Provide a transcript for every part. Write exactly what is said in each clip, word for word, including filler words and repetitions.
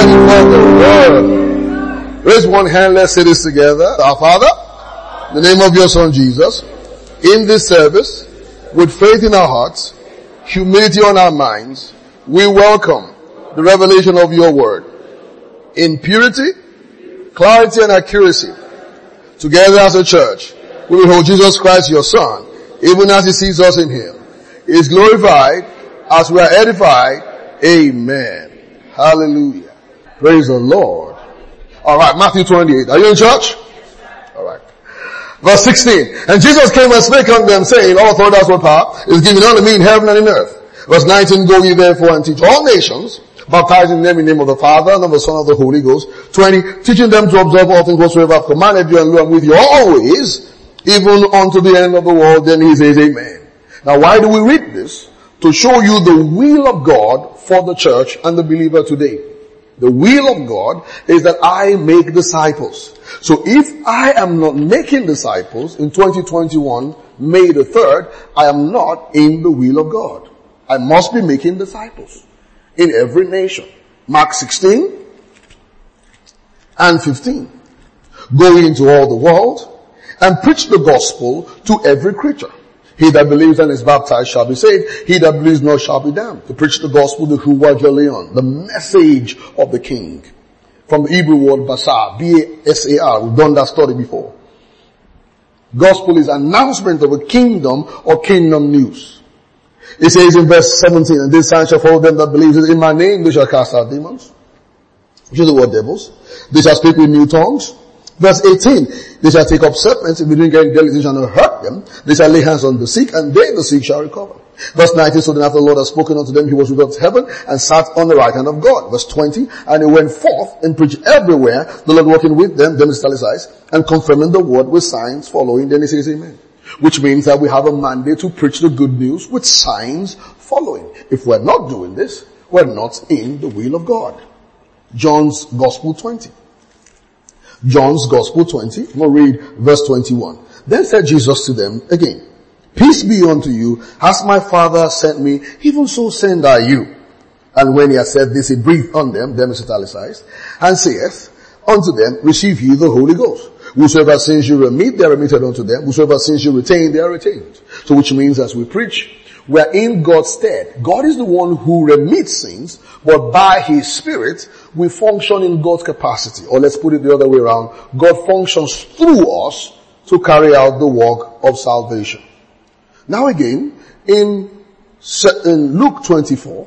Daddy for the word. Raise one hand, let's say this together. Our Father, in the name of your Son Jesus, in this service, with faith in our hearts, humility on our minds, we welcome the revelation of your word. In purity, clarity and accuracy, together as a church, we behold Jesus Christ your Son, even as he sees us in him. He is glorified as we are edified. Amen. Hallelujah. Praise the Lord. Alright, Matthew twenty-eight. Are you in church? Alright. Verse sixteen. And Jesus came and spake unto them, saying, all authority has what power is given unto me in heaven and in earth. Verse nineteen. Go ye therefore and teach all nations, baptizing them in the name of the Father and of the Son and of the Holy Ghost. twenty. Teaching them to observe all things whatsoever I have commanded you, and lo, I am with you always, even unto the end of the world. Then he says, Amen. Now why do we read this? To show you the will of God for the church and the believer today. The will of God is that I make disciples. So if I am not making disciples in twenty twenty-one, May the third, I am not in the will of God. I must be making disciples in every nation. Mark sixteen and fifteen. Go into all the world and preach the gospel to every creature. He that believes and is baptized shall be saved. He that believes not shall be damned. To preach the gospel, the Huwa Leon, the message of the King. From the Hebrew word basar, B A S A R. We've done that study before. Gospel is announcement of a kingdom or kingdom news. It says in verse seventeen, and this sign shall follow them that believe in my name, they shall cast out demons. Which is the word devils. They shall speak with new tongues. Verse eighteen, they shall take up serpents, if you drink any deadly, they shall not hurt them. They shall lay hands on the sick, and they, the sick, shall recover. Verse nineteen, so then after the Lord had spoken unto them, he was without heaven, and sat on the right hand of God. Verse twenty, and he went forth and preached everywhere, the Lord working with them, them is italicized, and confirming the word with signs following. Then he says amen. Which means that we have a mandate to preach the good news with signs following. If we're not doing this, we're not in the will of God. John's Gospel twenty. John's Gospel twenty. I'm going to read verse twenty-one. Then said Jesus to them again, peace be unto you, as my Father sent me, even so send I you. And when he had said this, he breathed on them, them is italicized, and saith unto them, receive ye the Holy Ghost. Whosoever sins you remit, they are remitted unto them. Whosoever sins you retain, they are retained. So which means as we preach, we are in God's stead. God is the one who remits sins, but by his Spirit, we function in God's capacity. Or let's put it the other way around. God functions through us to carry out the work of salvation. Now again, in, in Luke twenty-four,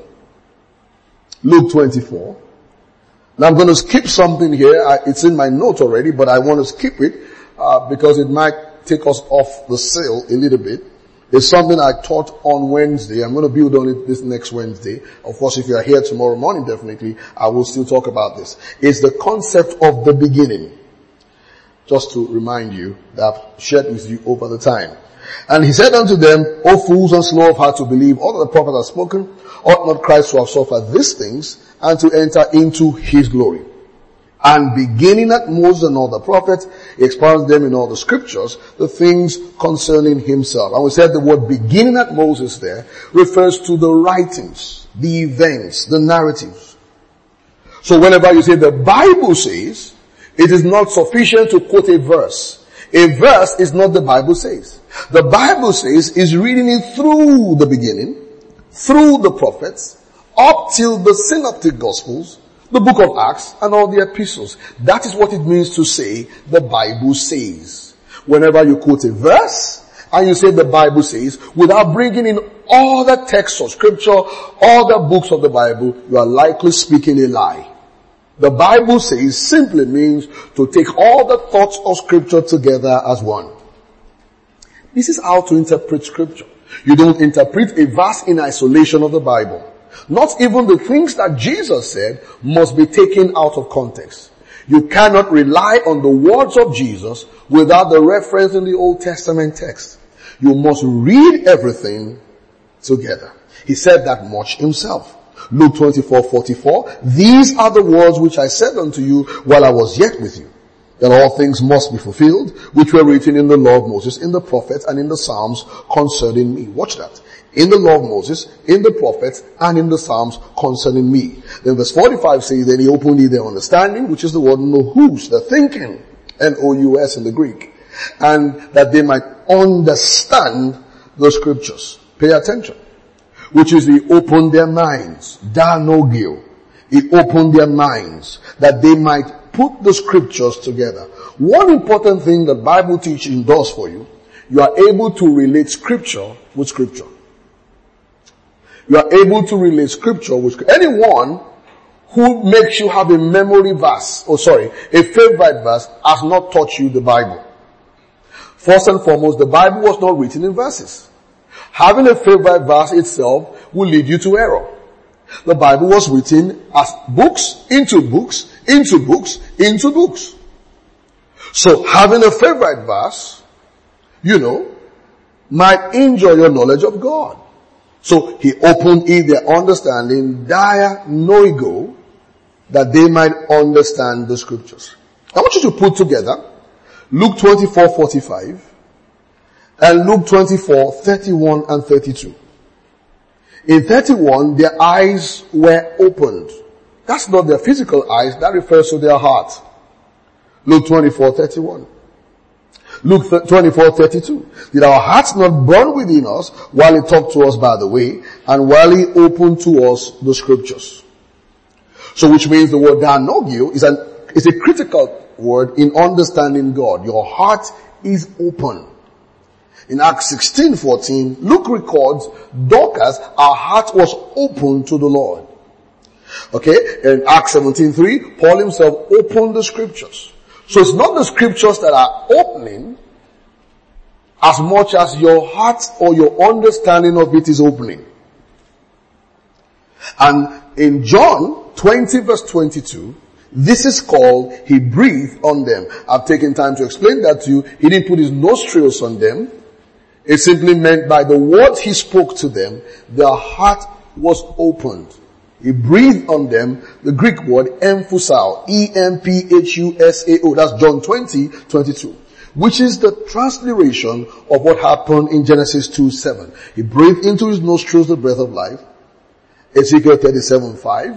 Luke twenty-four, now I'm going to skip something here. I, it's in my note already, but I want to skip it, uh, because it might take us off the sail a little bit. It's something I taught on Wednesday. I'm going to build on it this next Wednesday. Of course, if you are here tomorrow morning, definitely, I will still talk about this. It's the concept of the beginning. Just to remind you that I've shared with you over the time. And he said unto them, O fools and slow of heart to believe all that the prophet has spoken, ought not Christ to have suffered these things and to enter into his glory? And beginning at Moses and all the prophets, he expounds them in all the scriptures, the things concerning himself. And we said the word beginning at Moses there refers to the writings, the events, the narratives. So whenever you say the Bible says, it is not sufficient to quote a verse. A verse is not the Bible says. The Bible says is reading it through the beginning, through the prophets, up till the synoptic gospels, the book of Acts, and all the epistles. That is what it means to say the Bible says. Whenever you quote a verse and you say the Bible says, without bringing in all the texts of scripture, all the books of the Bible, you are likely speaking a lie. The Bible says simply means to take all the thoughts of scripture together as one. This is how to interpret scripture. You don't interpret a verse in isolation of the Bible. Not even the things that Jesus said must be taken out of context. You cannot rely on the words of Jesus without the reference in the Old Testament text. You must read everything together. He said that much himself. Luke twenty-four forty-four, these are the words which I said unto you while I was yet with you. that all things must be fulfilled, which were written in the law of Moses, in the prophets, and in the Psalms concerning me. Watch that. In the law of Moses, in the prophets, and in the Psalms concerning me. Then verse forty-five says, then he opened their understanding, which is the word nous, the thinking, N O U S in the Greek, and that they might understand the scriptures. Pay attention. Which is he opened their minds, danogio. He opened their minds, that they might put the scriptures together. One important thing that Bible teaching does for you, you are able to relate scripture with scripture. You are able to relate scripture with scripture. Anyone who makes you have a memory verse, oh sorry, a favorite verse has not taught you the Bible. First and foremost, the Bible was not written in verses. Having a favorite verse itself will lead you to error. The Bible was written as books, into books, into books, into books. So having a favorite verse, you know, might injure your knowledge of God. So he opened in their understanding, dia noigo, that they might understand the scriptures. I want you to put together Luke twenty-four forty-five and Luke twenty-four thirty-one and thirty-two. In thirty-one, their eyes were opened. That's not their physical eyes, that refers to their heart. Luke twenty-four thirty-one. Luke twenty-four thirty-two. Did our hearts not burn within us while he talked to us by the way, and while he opened to us the scriptures? So which means the word danogio is an, is a critical word in understanding God. Your heart is open. In Acts sixteen fourteen, Luke records Dorcas, our heart was open to the Lord. Okay, in Acts seventeen three, Paul himself opened the scriptures. So it's not the scriptures that are opening as much as your heart or your understanding of it is opening. And in John twenty verse twenty-two, this is called, he breathed on them. I've taken time to explain that to you. He didn't put his nostrils on them. It simply meant by the words he spoke to them, their heart was opened. He breathed on them, the Greek word emphusao, E M P H U S A O, that's John twenty twenty-two, which is the transliteration of what happened in Genesis two seven. He breathed into his nostrils the breath of life. Ezekiel thirty-seven five.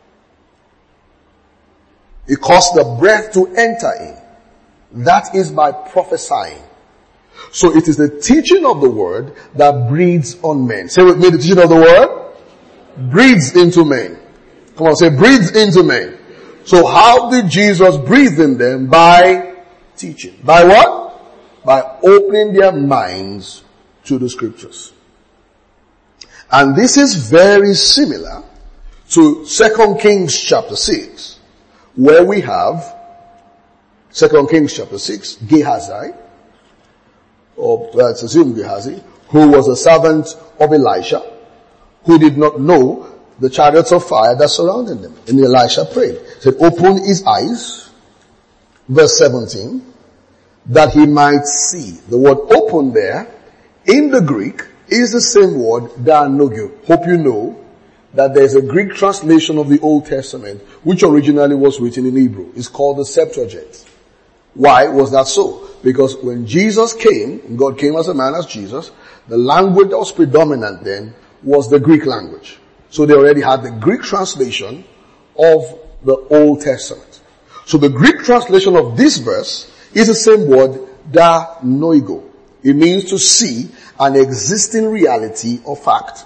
He caused the breath to enter in. That is by prophesying. So it is the teaching of the word that breathes on men. Say with me, the teaching of the word breathes into men. Come on, say breathes into men. So how did Jesus breathe in them? By teaching. By what? By opening their minds to the scriptures. And this is very similar to Second Kings chapter six, where we have Second Kings chapter six, Gehazi, or let's assume Gehazi, who was a servant of Elisha, who did not know the chariots of fire that surrounded them. And Elisha prayed. He said, open his eyes, verse seventeen, that he might see. The word open there, in the Greek, is the same word, danogio. Hope you know that there's a Greek translation of the Old Testament, which originally was written in Hebrew. It's called the Septuagint. Why was that so? Because when Jesus came, God came as a man as Jesus, the language that was predominant then was the Greek language. So they already had the Greek translation of the Old Testament. So the Greek translation of this verse is the same word, danogio. It means to see an existing reality or fact.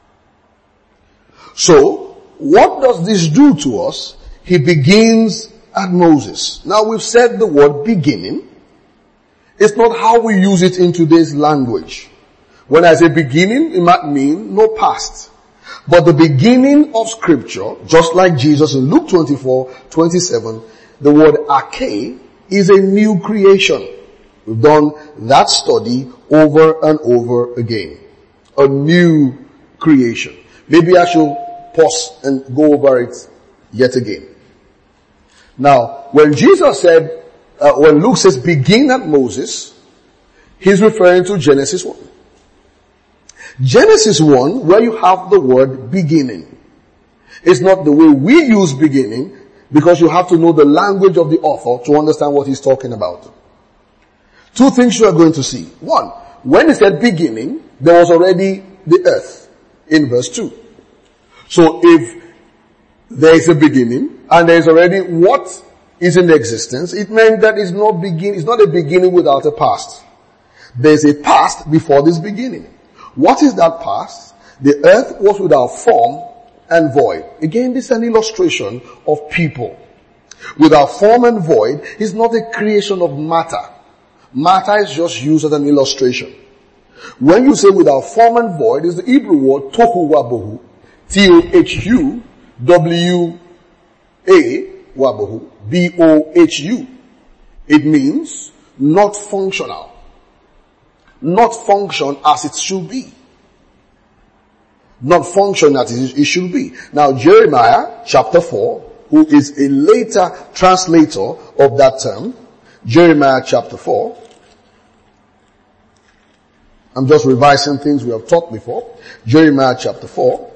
So, what does this do to us? He begins at Moses. Now we've said the word beginning. It's not how we use it in today's language. When I say beginning, it might mean no past. But the beginning of scripture, just like Jesus in Luke twenty-four twenty-seven, the word arche is a new creation. We've done that study over and over again. A new creation. Maybe I should pause and go over it yet again. Now, when Jesus said, uh, when Luke says begin at Moses, he's referring to Genesis one. Genesis one, where you have the word beginning. It's not the way we use beginning. Because you have to know the language of the author to understand what he's talking about. Two things you are going to see. One, when he said beginning, there was already the earth in verse two. So if there is a beginning and there is already what is in existence, it meant that it's not begin, it's not a beginning without a past. There's a past before this beginning. What is that past? The earth was without form and void. Again, this is an illustration of people. Without form and void is not a creation of matter. Matter is just used as an illustration. When you say without form and void, is the Hebrew word tohu wabohu. T O H U W A wabohu. B O H U. It means not functional. Not function as it should be. Not function as it should be. Now Jeremiah chapter four, who is a later translator of that term, Jeremiah chapter four. I'm just revising things we have taught before. Jeremiah chapter four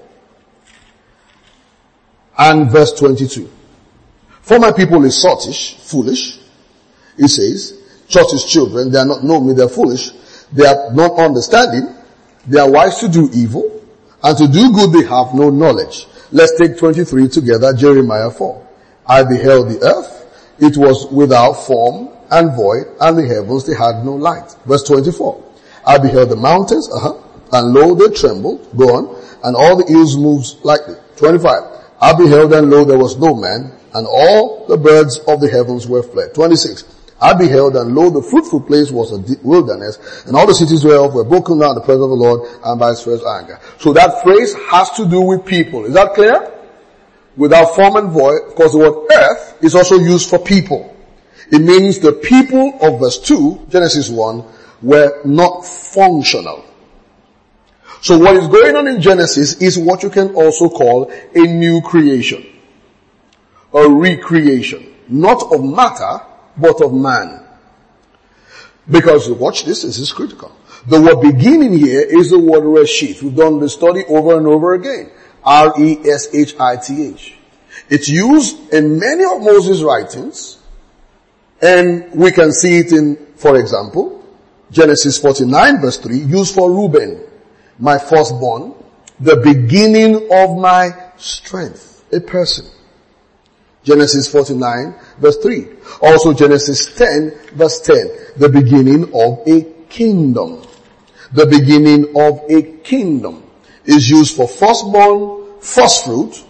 and verse twenty-two. For my people is sottish, foolish. It says, Church's children, they are not know me, they are foolish. They are not understanding. They are wise to do evil. And to do good they have no knowledge. Let's take twenty-three together, Jeremiah four. I beheld the earth. It was without form and void, and the heavens, they had no light. Verse twenty-four. I beheld the mountains, uh-huh, and lo, they trembled. Go on. And all the hills moved lightly. twenty-five. I beheld, and lo, there was no man, and all the birds of the heavens were fled. twenty-six. I beheld, and lo, the fruitful place was a wilderness, and all the cities whereof were broken down in the presence of the Lord, and by his fierce anger. So that phrase has to do with people. Is that clear? Without form and void, because the word earth is also used for people. It means the people of verse two, Genesis one, were not functional. So what is going on in Genesis is what you can also call a new creation. A recreation. Not of matter, but of man. Because, watch this, this is critical. The word beginning here is the word reshith. We've done the study over and over again. R E S H I T H. It's used in many of Moses' writings, and we can see it in, for example, Genesis forty-nine verse three, used for Reuben, my firstborn, the beginning of my strength, a person. Genesis forty-nine verse three. Also Genesis ten verse ten. The beginning of a kingdom. The beginning of a kingdom is used for firstborn, first fruit.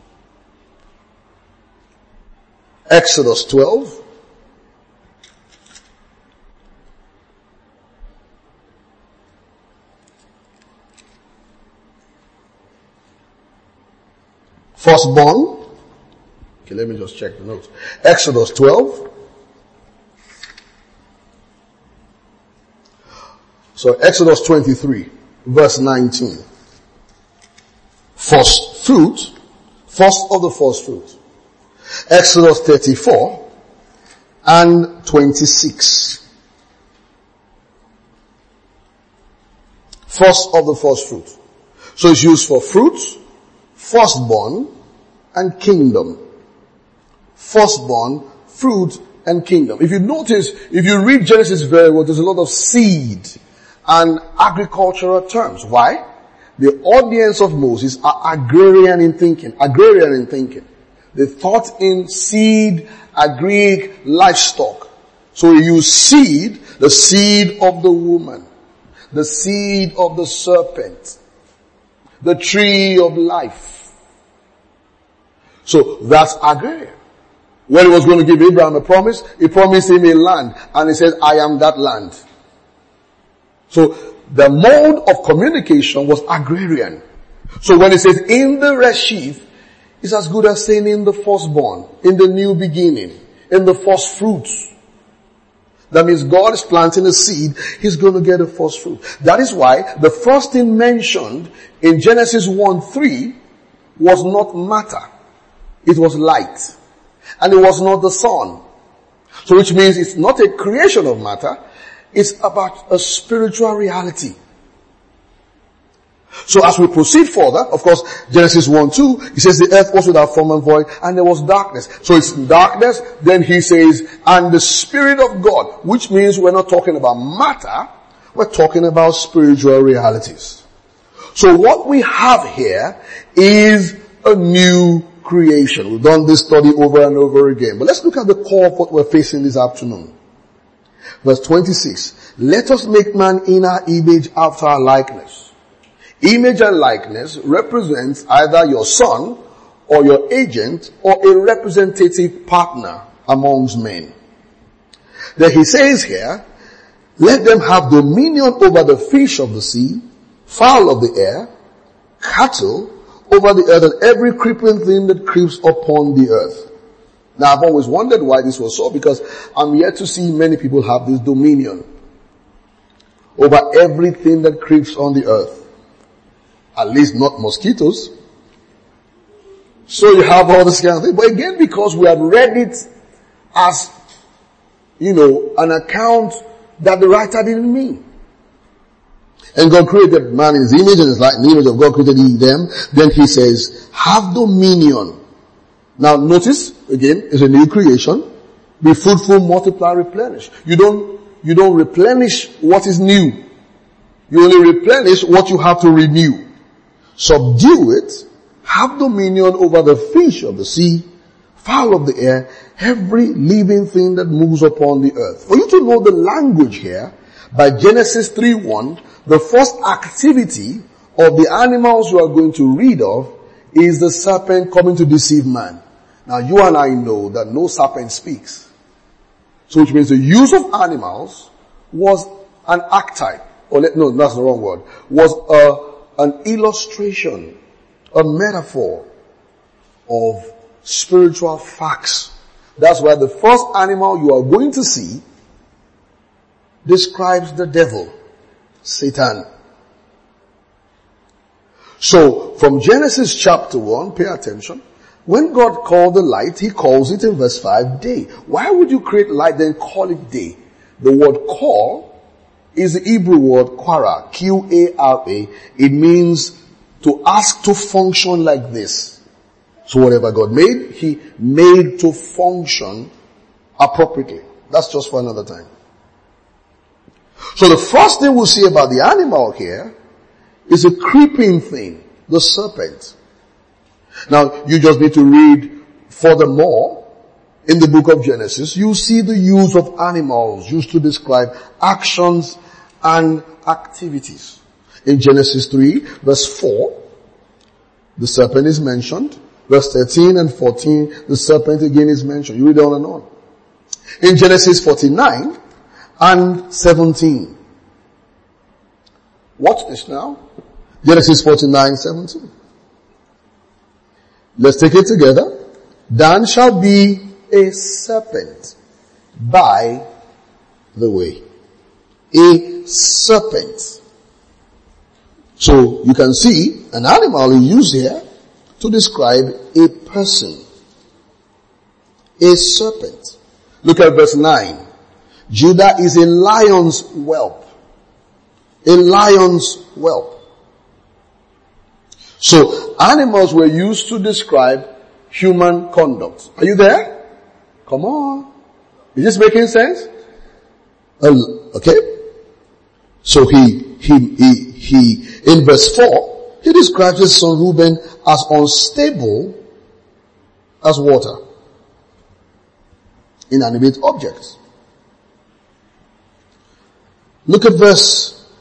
Exodus twelve. Firstborn. Okay, let me just check the notes. Exodus twelve. So Exodus twenty-three, verse nineteen. First fruit, first of the first fruit. Exodus thirty-four and twenty-six. First of the first fruit. So it's used for fruit, firstborn, and kingdom. Firstborn, fruit, and kingdom. If you notice, if you read Genesis very well, there's a lot of seed and agricultural terms. Why? The audience of Moses are agrarian in thinking. Agrarian in thinking. They thought in seed, agric, livestock. So you use seed, the seed of the woman, the seed of the serpent, the tree of life. So that's agrarian. When he was going to give Abraham a promise, he promised him a land, and he said, I am that land. So the mode of communication was agrarian. So when he says in the reshith, it's as good as saying in the firstborn, in the new beginning, in the first fruits. That means God is planting a seed, he's going to get a first fruit. That is why the first thing mentioned in Genesis one three was not matter. It was light. And it was not the sun. So which means it's not a creation of matter, it's about a spiritual reality. So as we proceed further, of course, Genesis one two, he says the earth was without form and void, and there was darkness. So it's darkness, then he says, and the Spirit of God, which means we're not talking about matter, we're talking about spiritual realities. So what we have here is a new creation. We've done this study over and over again. But let's look at the core of what we're facing this afternoon. Verse twenty-six, let us make man in our image after our likeness. Image and likeness represents either your son or your agent or a representative partner amongst men. Then he says here, let them have dominion over the fish of the sea, fowl of the air, cattle, over the earth, and every creeping thing that creeps upon the earth. Now I've always wondered why this was so, because I'm yet to see many people have this dominion over everything that creeps on the earth. At least not mosquitoes. So you have all this kind of thing. But again, because we have read it as, you know, an account that the writer didn't mean. And God created man in his image, and it's like in the image of God created he them. Then he says, have dominion. Now notice, again, it's a new creation. Be fruitful, multiply, replenish. You don't, you don't replenish what is new. You only replenish what you have to renew. Subdue it, have dominion over the fish of the sea, fowl of the air, every living thing that moves upon the earth. For you to know the language here, by Genesis three one, the first activity of the animals you are going to read of is the serpent coming to deceive man. Now you and I know that no serpent speaks. So which means the use of animals was an archetype, or let, no, that's the wrong word, was a an illustration, a metaphor of spiritual facts. That's why the first animal you are going to see describes the devil, Satan. So, from Genesis chapter one, pay attention, when God called the light, he calls it in verse five day. Why would you create light then call it day? The word call is the Hebrew word quara, Q A R A. It means to ask to function like this. So whatever God made, he made to function appropriately. That's just for another time. So the first thing we'll see about the animal here is a creeping thing, the serpent. Now you just need to read furthermore in the book of Genesis. You see the use of animals used to describe actions and activities. In Genesis three, verse four, the serpent is mentioned. Verse thirteen and fourteen, the serpent again is mentioned. You read on and on. In Genesis forty-nine and seventeen. Watch this now. Genesis forty-nine, seventeen. Let's take it together. Dan shall be a serpent by the way. A serpent. So you can see an animal is used here to describe a person. A serpent. Look at verse nine. Judah is a lion's whelp. A lion's whelp. So animals were used to describe human conduct. Are you there? Come on. Is this making sense? Uh, okay. So he, he, he, he, in verse four, he describes his son Reuben as unstable as water. Inanimate objects. Look at verse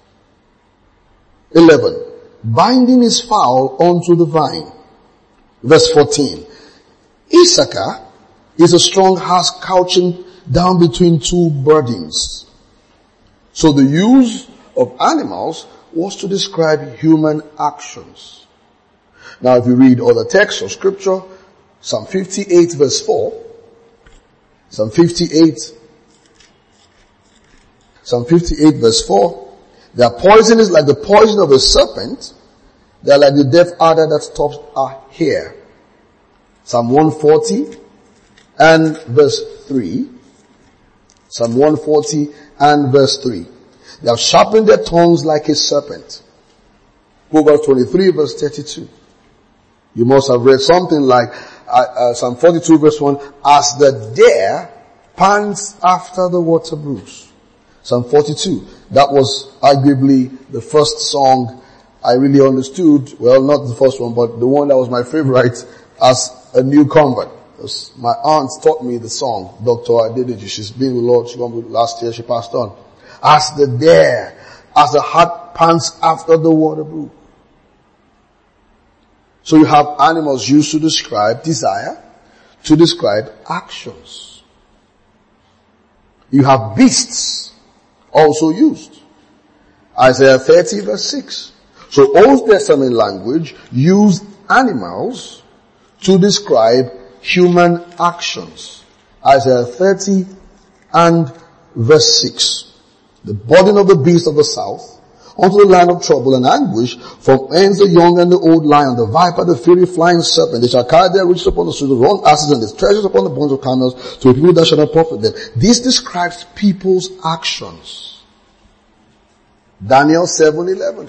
eleven. Binding his fowl onto the vine. Verse fourteen. Issachar is a strong ass couching down between two burdens. So the use of animals was to describe human actions. Now if you read other texts of scripture, Psalm fifty-eight verse four, Psalm fifty-eight, Psalm fifty-eight verse four, their poison is like the poison of a serpent, they are like the deaf adder that stops our hair. Psalm one forty and verse three, Psalm one forty and verse three. They have sharpened their tongues like a serpent. Proverbs twenty-three verse thirty-two. You must have read something like uh, uh, Psalm forty-two verse one, as the deer pants after the water brooks. Psalm forty-two. That was arguably the first song I really understood. Well, not the first one, but the one that was my favorite as a new convert. My aunt taught me the song, Doctor Adedeji. She's been with the Lord. She went with last year. She passed on. As the deer, as the hart pants after the water brook. So you have animals used to describe desire, to describe actions. You have beasts also used. Isaiah thirty verse six. So Old Testament language used animals to describe human actions. Isaiah thirty and verse six. The burden of the beast of the south, unto the land of trouble and anguish, from ends the young and the old lion, the viper, the fiery flying serpent. They shall carry their riches upon the shoulders, run asses and their treasures upon the bones of camels, to a people that shall not profit them. This describes people's actions. Daniel seven eleven.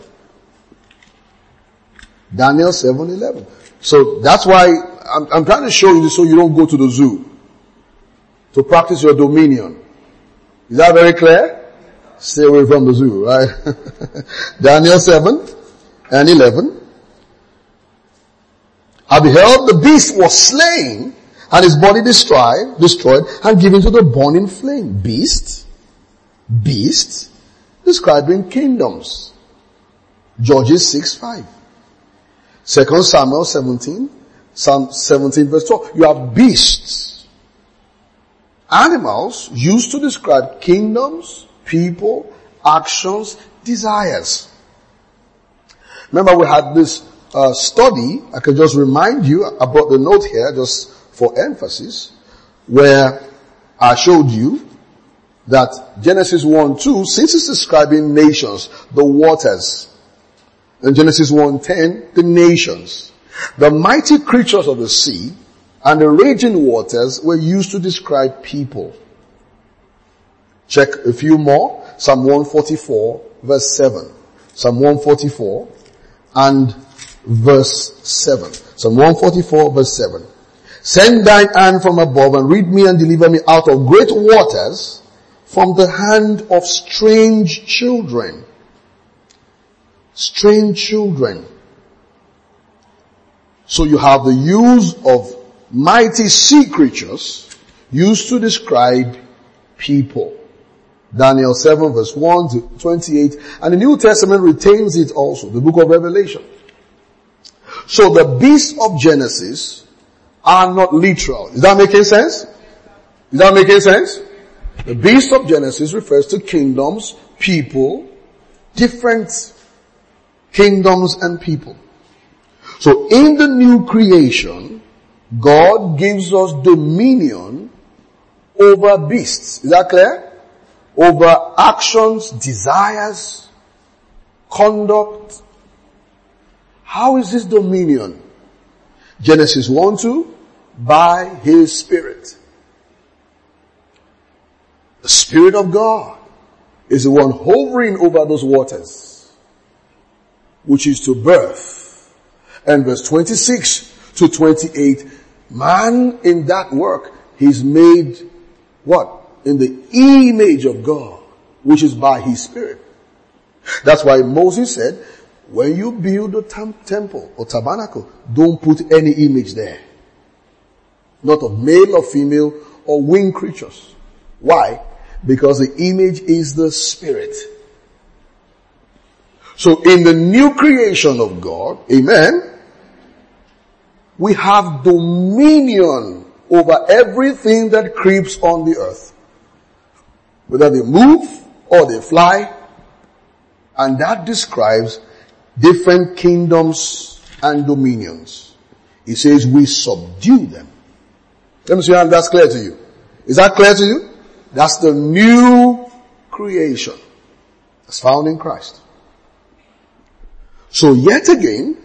Daniel seven eleven. So that's why I'm, I'm trying to show you this so you don't go to the zoo to practice your dominion. Is that very clear? Stay away from the zoo, right? Daniel seven and eleven. I beheld the beast was slain and his body destroyed, destroyed and given to the burning flame. Beast, beast, describing kingdoms. Judges six five. Second Samuel seventeen, Psalm seventeen verse twelve. You have beasts, animals used to describe kingdoms, people, actions, desires. Remember we had this uh, study, I can just remind you, I brought the note here just for emphasis, where I showed you that Genesis one two, since it's describing nations, the waters, and Genesis one ten, the nations, the mighty creatures of the sea, and the raging waters were used to describe people. Check a few more. Psalm one forty-four verse seven. Psalm one forty-four and verse seven. Psalm one forty-four verse seven. Send thine hand from above and read me and deliver me out of great waters, from the hand of strange children. Strange children. So you have the use of mighty sea creatures used to describe people. Daniel seven verse one to twenty-eight. And the New Testament retains it also, the book of Revelation. So the beasts of Genesis are not literal. Is that making sense? Is that making sense? The beast of Genesis refers to kingdoms, people, different kingdoms and people. So in the new creation, God gives us dominion over beasts. Is that clear? Over actions, desires, conduct. How is this dominion? Genesis one two, by His Spirit. The Spirit of God is the one hovering over those waters, which is to birth. And verse twenty-six to twenty-eight, man in that work, he's made what? In the image of God, which is by His Spirit. That's why Moses said, when you build a tam- temple or tabernacle, don't put any image there. Not of male or female or winged creatures. Why? Because the image is the Spirit. So in the new creation of God, amen, we have dominion over everything that creeps on the earth. Whether they move or they fly. And that describes different kingdoms and dominions. It says we subdue them. Let me see if that's clear to you. Is that clear to you? That's the new creation. That's found in Christ. So yet again,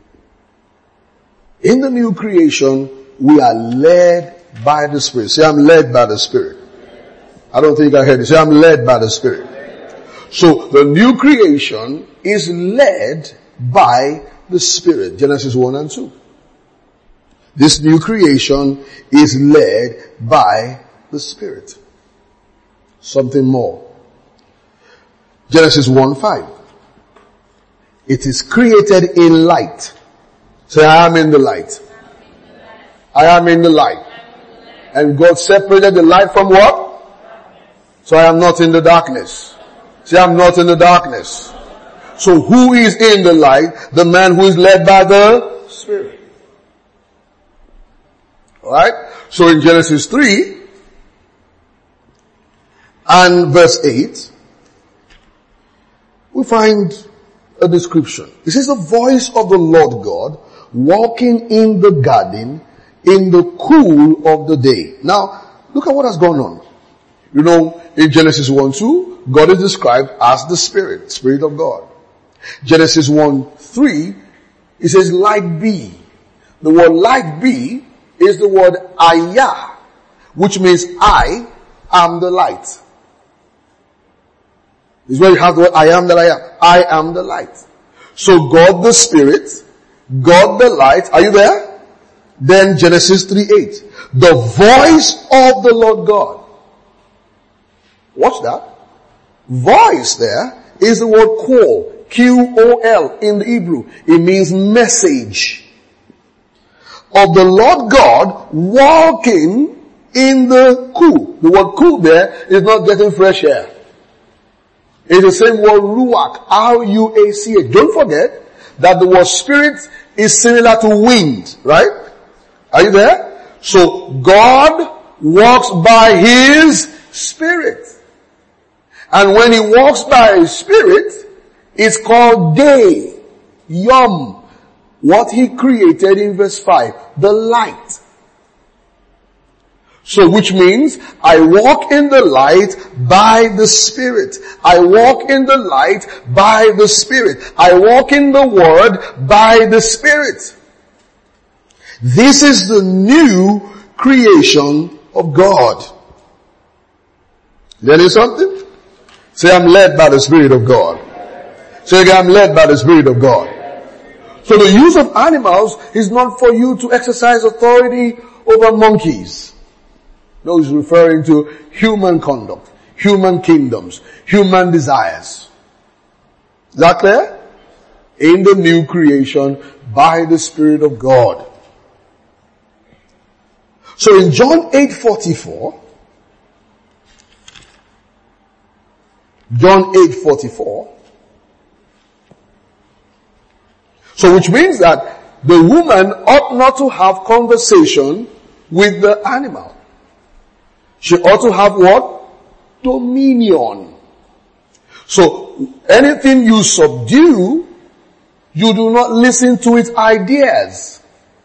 in the new creation, we are led by the Spirit. Say, I'm led by the Spirit. I don't think I heard you. Say, I'm led by the Spirit. So the new creation is led by the Spirit. Genesis one and two. This new creation is led by the Spirit. Something more. Genesis one five. It is created in light. Say, I am in the light. I am in the light. And God separated the light from what? So I am not in the darkness. Say, I'm not in the darkness. So who is in the light? The man who is led by the Spirit. Alright? So in Genesis three and verse eight, we find a description. It says, the voice of the Lord God walking in the garden in the cool of the day. Now, look at what has gone on. You know, in Genesis one two, God is described as the Spirit, Spirit of God. Genesis one three, it says, light be. The word light be is the word ayah, which means I am the light. This is where you have the word I am that I am. I am the light. So God the Spirit, God the light, are you there? Then Genesis three eight. The voice of the Lord God. Watch that. Voice there is the word call. Q O L in the Hebrew. It means message. Of the Lord God walking in the cool. The word cool there is not getting fresh air. It's the same word ruach. R U A C H. Don't forget that the word spirit is similar to wind, right? Are you there? So God walks by His Spirit. And when He walks by His Spirit, it's called day, yom, what He created in verse five, the light. So which means I walk in the light by the Spirit. I walk in the light by the Spirit. I walk in the Word by the Spirit. This is the new creation of God. There is something? Say, I'm led by the Spirit of God. Say again, I'm led by the Spirit of God. So the use of animals is not for you to exercise authority over monkeys. No, it's referring to human conduct, human kingdoms, human desires. Is that clear? In the new creation by the Spirit of God. So in John eight forty-four, John eight forty-four, so which means that the woman ought not to have conversation with the animal. She ought to have what? Dominion. So anything you subdue, you do not listen to its ideas.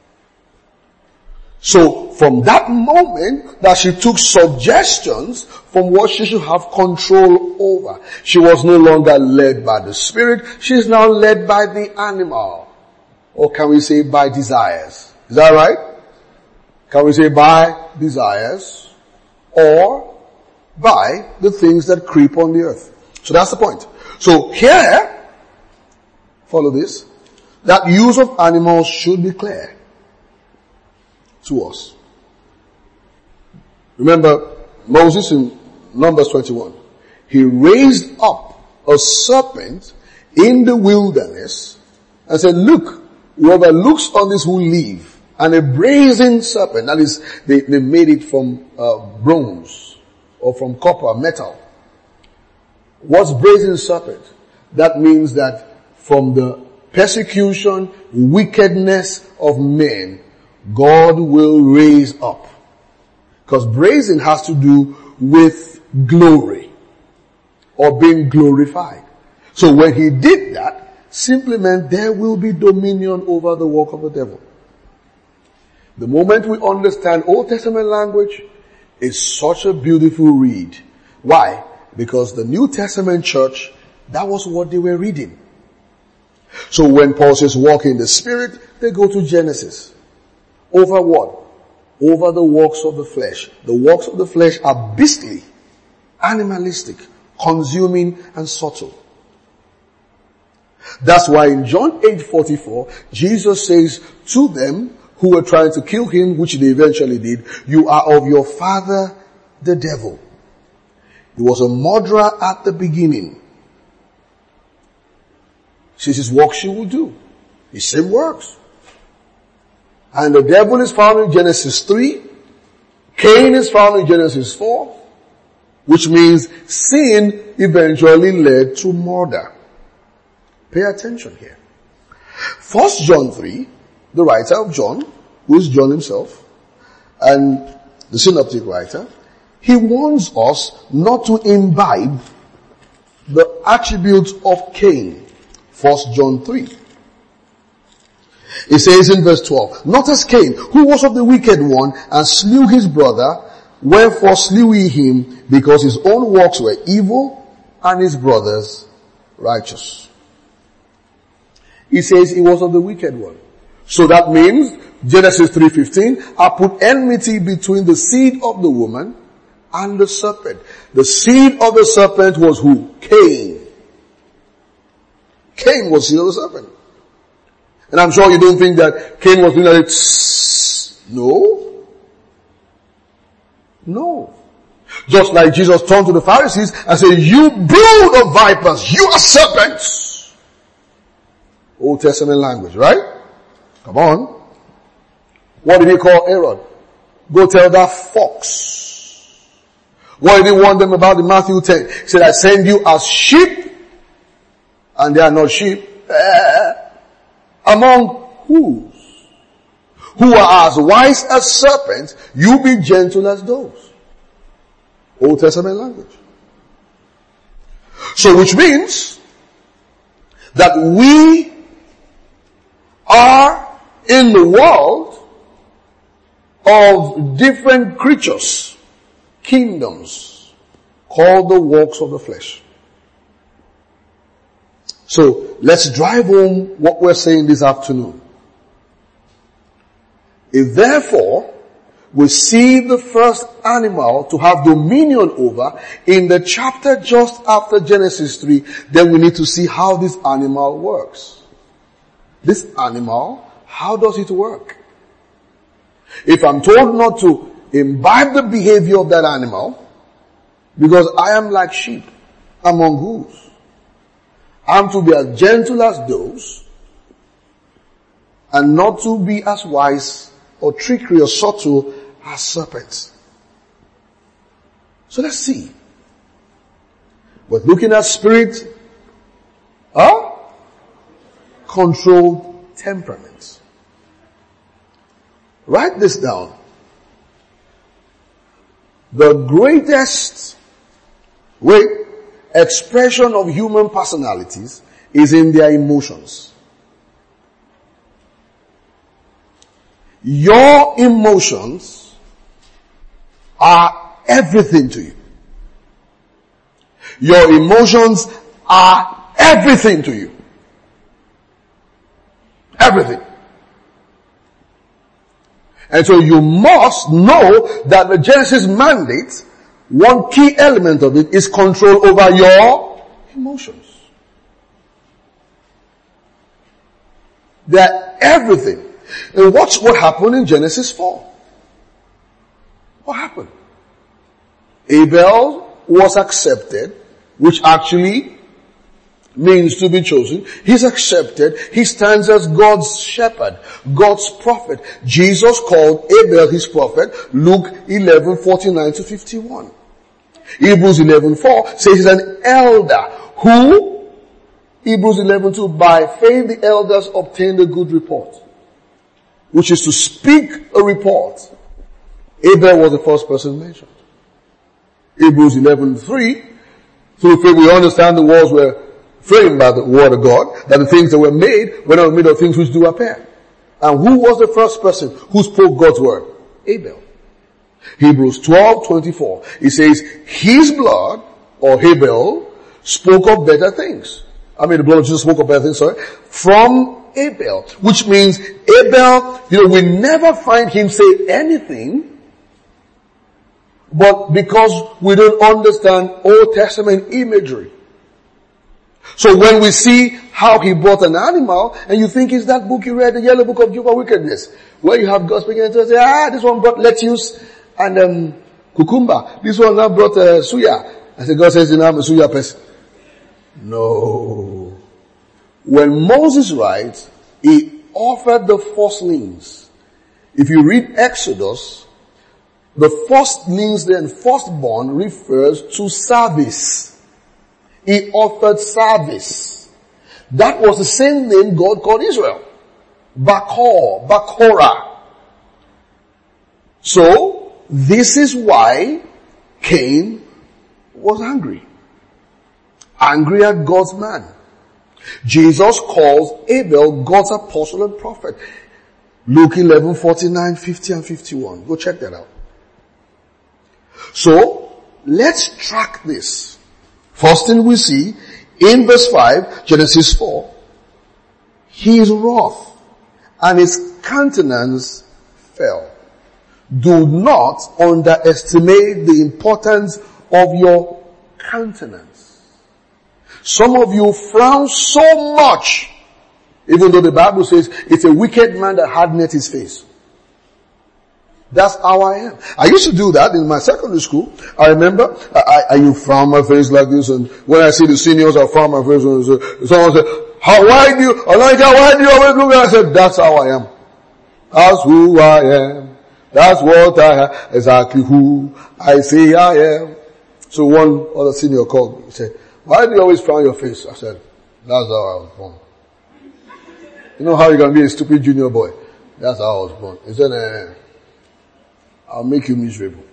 So from that moment that she took suggestions from what she should have control over, she was no longer led by the Spirit, she is now led by the animal. Or can we say by desires? Is that right? Can we say by desires? Or by the things that creep on the earth. So that's the point. So here, follow this, that use of animals should be clear to us. Remember Moses in Numbers twenty-one. He raised up a serpent in the wilderness and said, look, whoever looks on this will live. And a brazen serpent, that is, they, they made it from uh, bronze or from copper, metal. What's brazen serpent? That means that from the persecution, wickedness of men, God will raise up. Because brazen has to do with glory or being glorified. So when He did that, simply meant there will be dominion over the work of the devil. The moment we understand Old Testament language, it's such a beautiful read. Why? Because the New Testament church, that was what they were reading. So when Paul says walk in the Spirit, they go to Genesis. Over what? Over the works of the flesh. The works of the flesh are beastly, animalistic, consuming, and subtle. That's why in John eight forty-four, Jesus says to them who were trying to kill him, which they eventually did, you are of your father, the devil. He was a murderer at the beginning. This is what she will do. The same works. And the devil is found in Genesis three. Cain is found in Genesis four. Which means sin eventually led to murder. Pay attention here. First John three, the writer of John, who is John himself, and the synoptic writer, he warns us not to imbibe the attributes of Cain. First John three. It says in verse twelve, not as Cain, who was of the wicked one and slew his brother, wherefore slew he him, because his own works were evil and his brother's righteous. He says he was of the wicked one. So that means, Genesis three fifteen, I put enmity between the seed of the woman and the serpent. The seed of the serpent was who? Cain. Cain was the seed of the serpent. And I'm sure you don't think that Cain was doing that. No. No. Just like Jesus turned to the Pharisees and said, you brood of vipers, you are serpents. Old Testament language, right? Come on. What did he call Aaron? Go tell that fox. What did he warn them about in Matthew ten? He said, I send you as sheep, and they are not sheep. Uh, among whose? Who are as wise as serpents, you be gentle as doves. Old Testament language. So which means that we are in the world of different creatures, kingdoms, called the works of the flesh. So let's drive home what we're saying this afternoon. If therefore we see the first animal to have dominion over in the chapter just after Genesis three, then we need to see how this animal works. This animal, how does it work? If I'm told not to imbibe the behavior of that animal, because I am like sheep among whose? I'm to be as gentle as doves, and not to be as wise or trickery or subtle as serpents. So let's see. We're looking at spirit, huh? Controlled temperaments. Write this down. The greatest, wait, expression of human personalities is in their emotions. Your emotions are everything to you. Your emotions are everything to you. Everything. And so you must know that the Genesis mandate, one key element of it is control over your emotions. They're everything. And watch what happened in Genesis four. What happened? Abel was accepted, which actually means to be chosen. He's accepted. He stands as God's shepherd, God's prophet. Jesus called Abel his prophet. Luke eleven forty-nine to fifty-one. Hebrews eleven four says he's an elder who, Hebrews eleven two, by faith the elders obtained a good report, which is to speak a report. Abel was the first person mentioned. Hebrews eleven three, through faith we understand the worlds were framed by the word of God, that the things that were made were not made of things which do appear. And who was the first person who spoke God's word? Abel. Hebrews twelve twenty-four. It says, his blood, or Abel, spoke of better things. I mean, the blood of Jesus spoke of better things, sorry, from Abel. Which means Abel, you know, we never find him say anything, but because we don't understand Old Testament imagery. So when we see how he brought an animal, and you think it's that book you read, the Yellow Book of Job of Wickedness, where you have God speaking to say, ah, this one brought lettuce and um, cucumber. This one now brought uh, suya. I said, God says, you know, I'm a suya person. No. When Moses writes, he offered the firstlings. If you read Exodus, the firstlings then, firstborn, refers to service. He offered service. That was the same name God called Israel. Bakor, Bakora. So, this is why Cain was angry. Angry at God's man. Jesus calls Abel God's apostle and prophet. Luke eleven, forty-nine, fifty and fifty-one. Go check that out. So, let's track this. First thing we see, in verse five, Genesis four, he is wroth, and his countenance fell. Do not underestimate the importance of your countenance. Some of you frown so much, even though the Bible says it's a wicked man that hardeneth his face. That's how I am. I used to do that in my secondary school. I remember, I, I, I you frown my face like this, and when I see the seniors, I frown my face, and someone said, how, why do you, Elijah, why do you always look at me? I said, that's how I am. That's who I am. That's what I am. Exactly who I say I am. So one other senior called me. He said, why do you always frown your face? I said, that's how I was born. You know how you can be a stupid junior boy? That's how I was born. He said, eh, I'll make you miserable.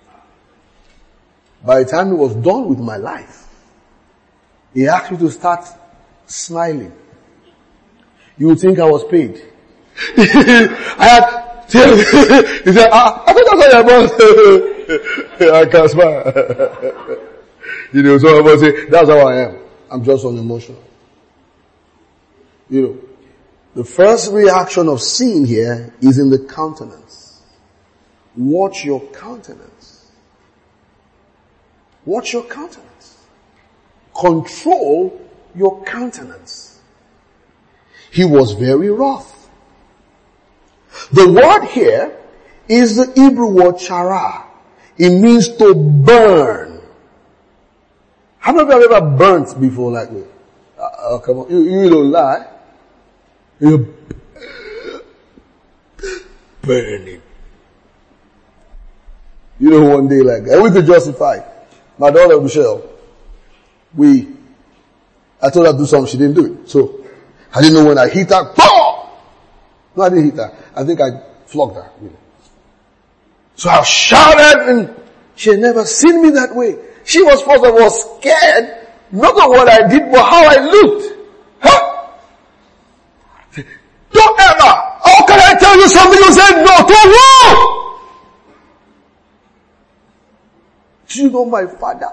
By the time he was done with my life, he asked me to start smiling. You would think I was paid. I had tears. He said, ah, I thought that's how you're born. I can't smile. You know, so I was say, that's how I am. I'm just unemotional. You know, the first reaction of sin here is in the countenance. Watch your countenance. Watch your countenance. Control your countenance. He was very wroth. The word here is the Hebrew word chara. It means to burn. How many of you have ever burnt before like that? Uh, oh, come on. You, you don't lie. You're burning. You know, one day like that. And we could justify. My daughter Michelle, we, I told her to do something, she didn't do it. So, I didn't know when I hit her, BOOM! No, I didn't hit her. I think I flogged her. You know. So I shouted, and she had never seen me that way. She was first of all scared, not of what I did, but how I looked. Huh? Don't ever! How can I tell you something you said no to? Wrong! Do you know my father?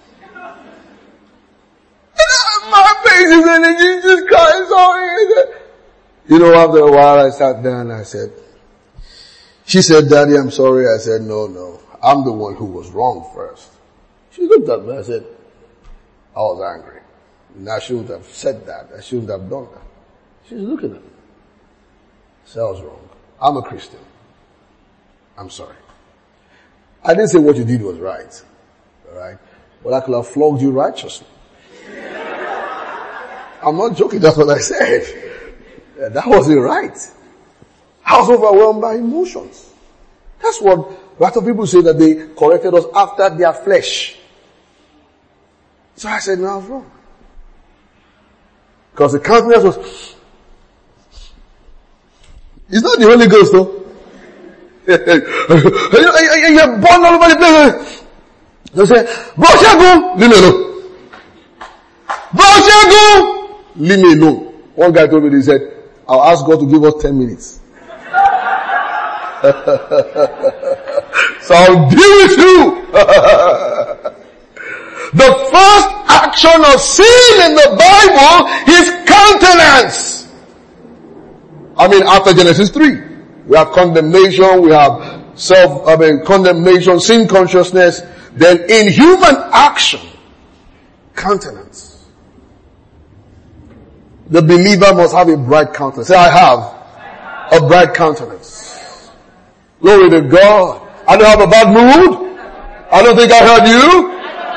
My face is in Jesus Christ, sorry. You know, after a while I sat down and I said, she said, Daddy, I'm sorry. I said, no, no. I'm the one who was wrong first. She looked at me. I said, I was angry. And I shouldn't have said that. I shouldn't have done that. She's looking at me. I said, I was wrong. I'm a Christian. I'm sorry. I didn't say what you did was right. Alright? But I could have flogged you righteously. I'm not joking. That's what I said. That wasn't right. I was overwhelmed by emotions. That's what a lot of people say, that they corrected us after their flesh. So I said, no, I was wrong. Because the countenance was, it's not the Holy Ghost though. You're born all over the place. They say, Broshago, leave me alone. Broshago, leave me alone. One guy told me, he said, I'll ask God to give us ten minutes. So I'll deal with you. The first action of sin in the Bible is countenance. I mean, after Genesis three, we have condemnation, we have self, I mean, condemnation, sin consciousness. Then in human action, countenance. The believer must have a bright countenance. Say, I have a bright countenance. Glory to God. I don't have a bad mood. I don't think I heard you.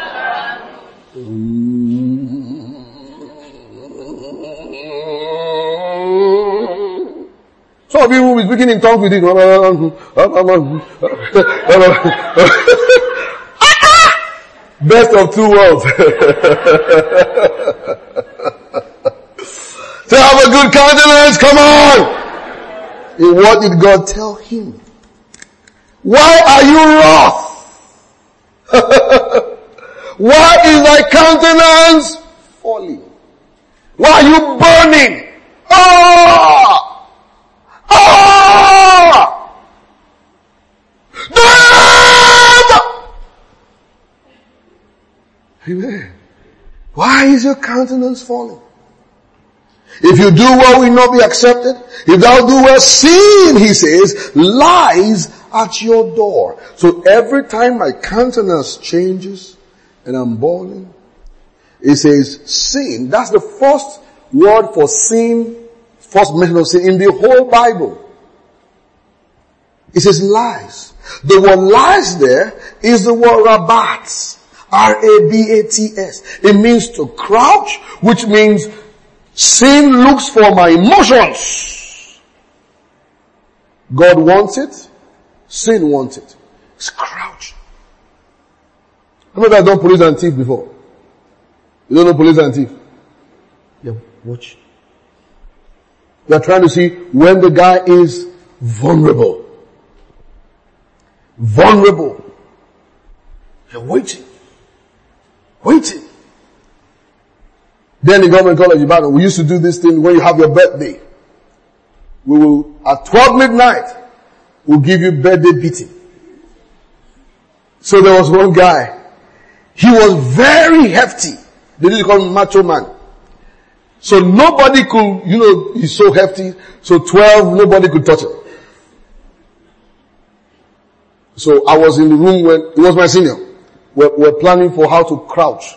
Some of you will be speaking in tongues with it. Best of two worlds. Say, have a good countenance, come on! And what did God tell him? Why are you wroth? Why is thy countenance falling? Why are you burning? Ah! Ah! Amen. Why is your countenance falling? If you do well, will not be accepted. If thou do well, sin, he says, lies at your door. So every time my countenance changes and I'm bawling, it says sin. That's the first word for sin, first mention of sin in the whole Bible. It says lies. The word lies there is the word rabat. R A B A T S. It means to crouch, which means sin looks for my emotions. God wants it. Sin wants it. It's crouch. How many of you have done police and thief before? You don't know police and thief? Yeah, watch. You are trying to see when the guy is vulnerable. Vulnerable. You're waiting. Waiting. Then in government college in Ibadan, we used to do this thing when you have your birthday. We will, at twelve midnight, we'll give you birthday beating. So there was one guy. He was very hefty. They didn't call him macho man. So nobody could, you know, he's so hefty. So twelve, nobody could touch him. So I was in the room when, he was my senior. We're, we're planning for how to crouch.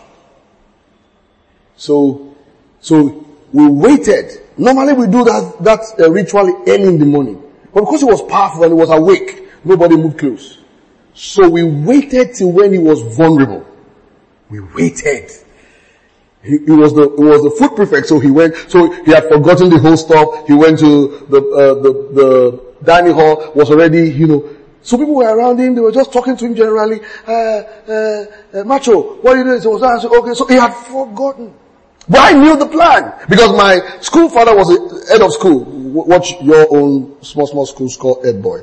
So, so we waited. Normally we do that, that uh, ritual early in the morning. But because he was powerful and he was awake, nobody moved close. So we waited till when he was vulnerable. We waited. He, he was the, he was the food prefect, so he went, so he had forgotten the whole stuff. He went to the, uh, the, the dining hall, was already, you know, so people were around him, they were just talking to him generally, uh, uh, uh Macho, what are you doing? So, was that, okay, so he had forgotten. But I knew the plan, because my school father was a head of school. Watch your own small, small school called head boy.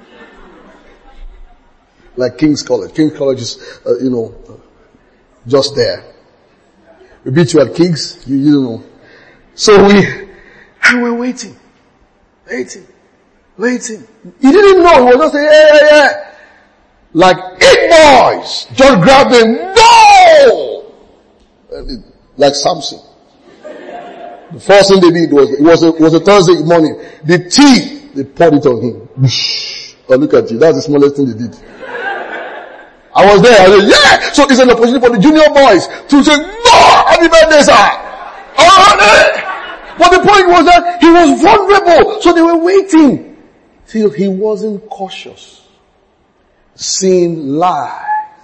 Like King's College. King's College is, uh, you know, just there. We beat you at King's, you, you know. So we, and we're waiting, waiting, waiting. He didn't know, he was just saying, yeah, yeah, yeah. Like eight boys just grabbed him, no! Like Samson. The first thing they did was, it was a, it was a Thursday morning. The tea, they poured it on him. Oh, look at you. That's the smallest thing they did. I was there. I said, yeah! So it's an opportunity for the junior boys to say, no! Happy birthday, sir! Oh, but the point was that he was vulnerable. So they were waiting till he wasn't cautious. Sin lies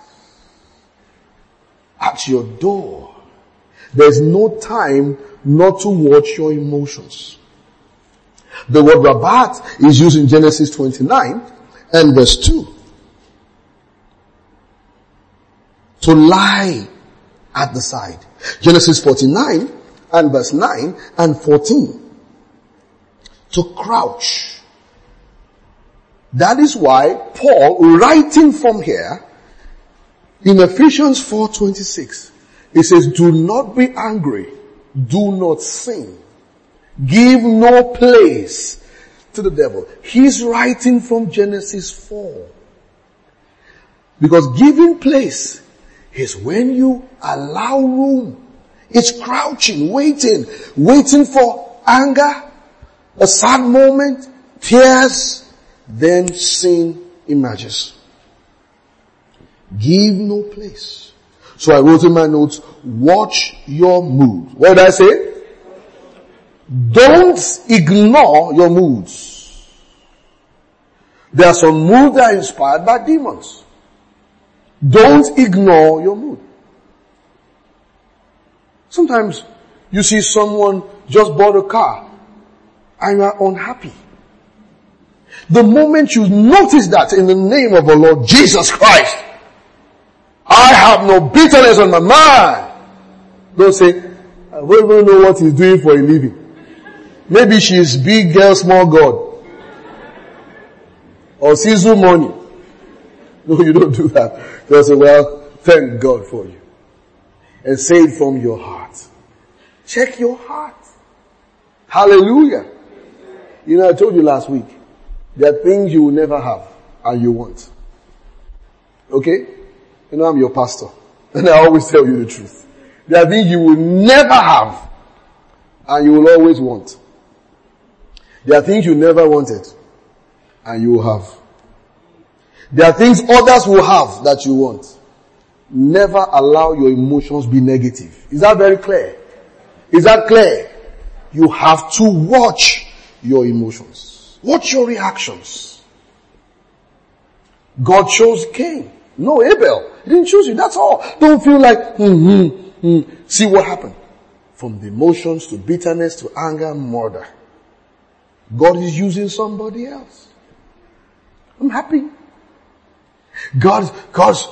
at your door. There's no time not to watch your emotions. The word rabat is used in Genesis twenty-nine and verse two. To lie at the side. Genesis forty-nine and verse nine and fourteen. To crouch. That is why Paul, writing from here, in Ephesians four twenty-six, he says, do not be angry. Do not sin. Give no place to the devil. He's writing from Genesis four. Because giving place is when you allow room. It's crouching, waiting, waiting for anger, a sad moment, tears, then sin emerges. Give no place. So I wrote in my notes, watch your mood. What did I say? Don't ignore your moods. There are some moods that are inspired by demons. Don't ignore your mood. Sometimes you see someone just bought a car and you are unhappy. The moment you notice that, in the name of the Lord Jesus Christ, I have no bitterness on my mind. Don't say, I don't even know what he's doing for a living. Maybe she's big girl, small God. Or Sisu money. No, you don't do that. Just say, well, thank God for you. And say it from your heart. Check your heart. Hallelujah. You know, I told you last week, there are things you will never have and you want. Okay? You know, I'm your pastor. And I always tell you the truth. There are things you will never have and you will always want. There are things you never wanted and you will have. There are things others will have that you want. Never allow your emotions be negative. Is that very clear? Is that clear? You have to watch your emotions. Watch your reactions. God chose Cain. No, Abel. He didn't choose you. That's all. Don't feel like, hmm, hmm, hmm. See what happened. From the emotions to bitterness to anger, murder. God is using somebody else. I'm happy. God, God's,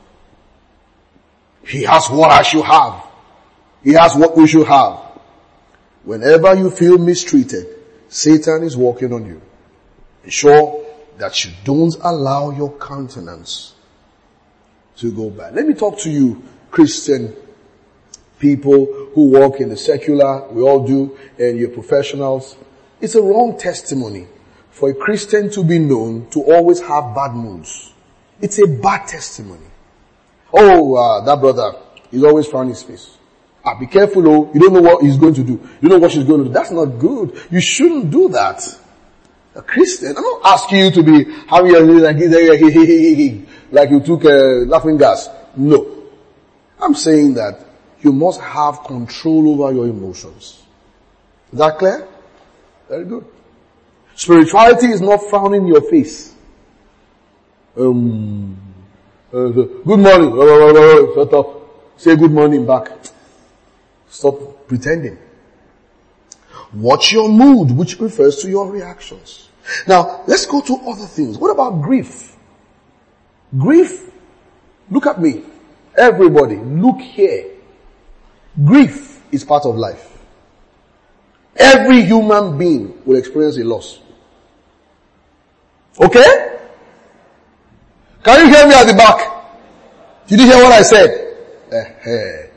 He has what I should have. He has what we should have. Whenever you feel mistreated, Satan is working on you. Ensure that you don't allow your countenance to go bad. Let me talk to you, Christian people who work in the secular, we all do, and you're professionals. It's a wrong testimony for a Christian to be known to always have bad moods. It's a bad testimony. Oh, uh, that brother, he's always frowning his face. Ah, be careful, oh, you don't know what he's going to do. You don't know what she's going to do. That's not good. You shouldn't do that. A Christian, I'm not asking you to be having your like, like you took uh, laughing gas. No. I'm saying that you must have control over your emotions. Is that clear? Very good. Spirituality is not frowning in your face. Um, uh, good morning. Shut up. Say good morning back. Stop pretending. Watch your mood, which refers to your reactions. Now, let's go to other things. What about grief? Grief. Look at me. Everybody, look here. Grief is part of life. Every human being will experience a loss. Okay? Can you hear me at the back? Did you hear what I said? Uh-huh.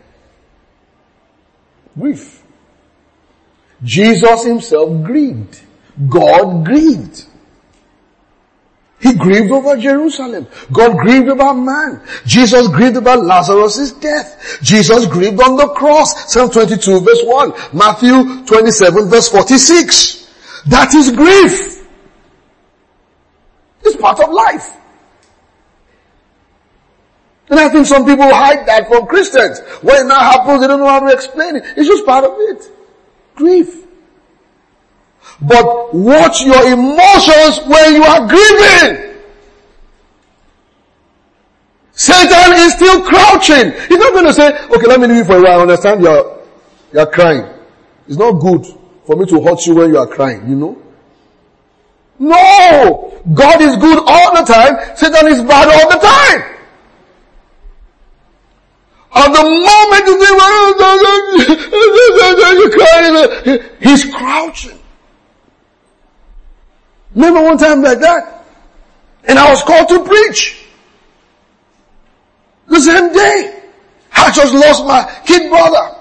Grief. Jesus himself grieved. God grieved. He grieved over Jerusalem. God grieved about man. Jesus grieved about Lazarus' death. Jesus grieved on the cross. Psalm twenty-two verse one. Matthew twenty-seven verse forty-six. That is grief. It's part of life. And I think some people hide that from Christians. When that happens, they don't know how to explain it. It's just part of it. Grief. But watch your emotions when you are grieving. Satan is still crouching. He's not going to say, okay, let me leave you for a while. I understand you're, you're crying. It's not good for me to hurt you when you are crying, you know? No! God is good all the time. Satan is bad all the time. At the moment you think, you're crying, he's crouching. Remember one time like that? And I was called to preach. The same day. I just lost my kid brother.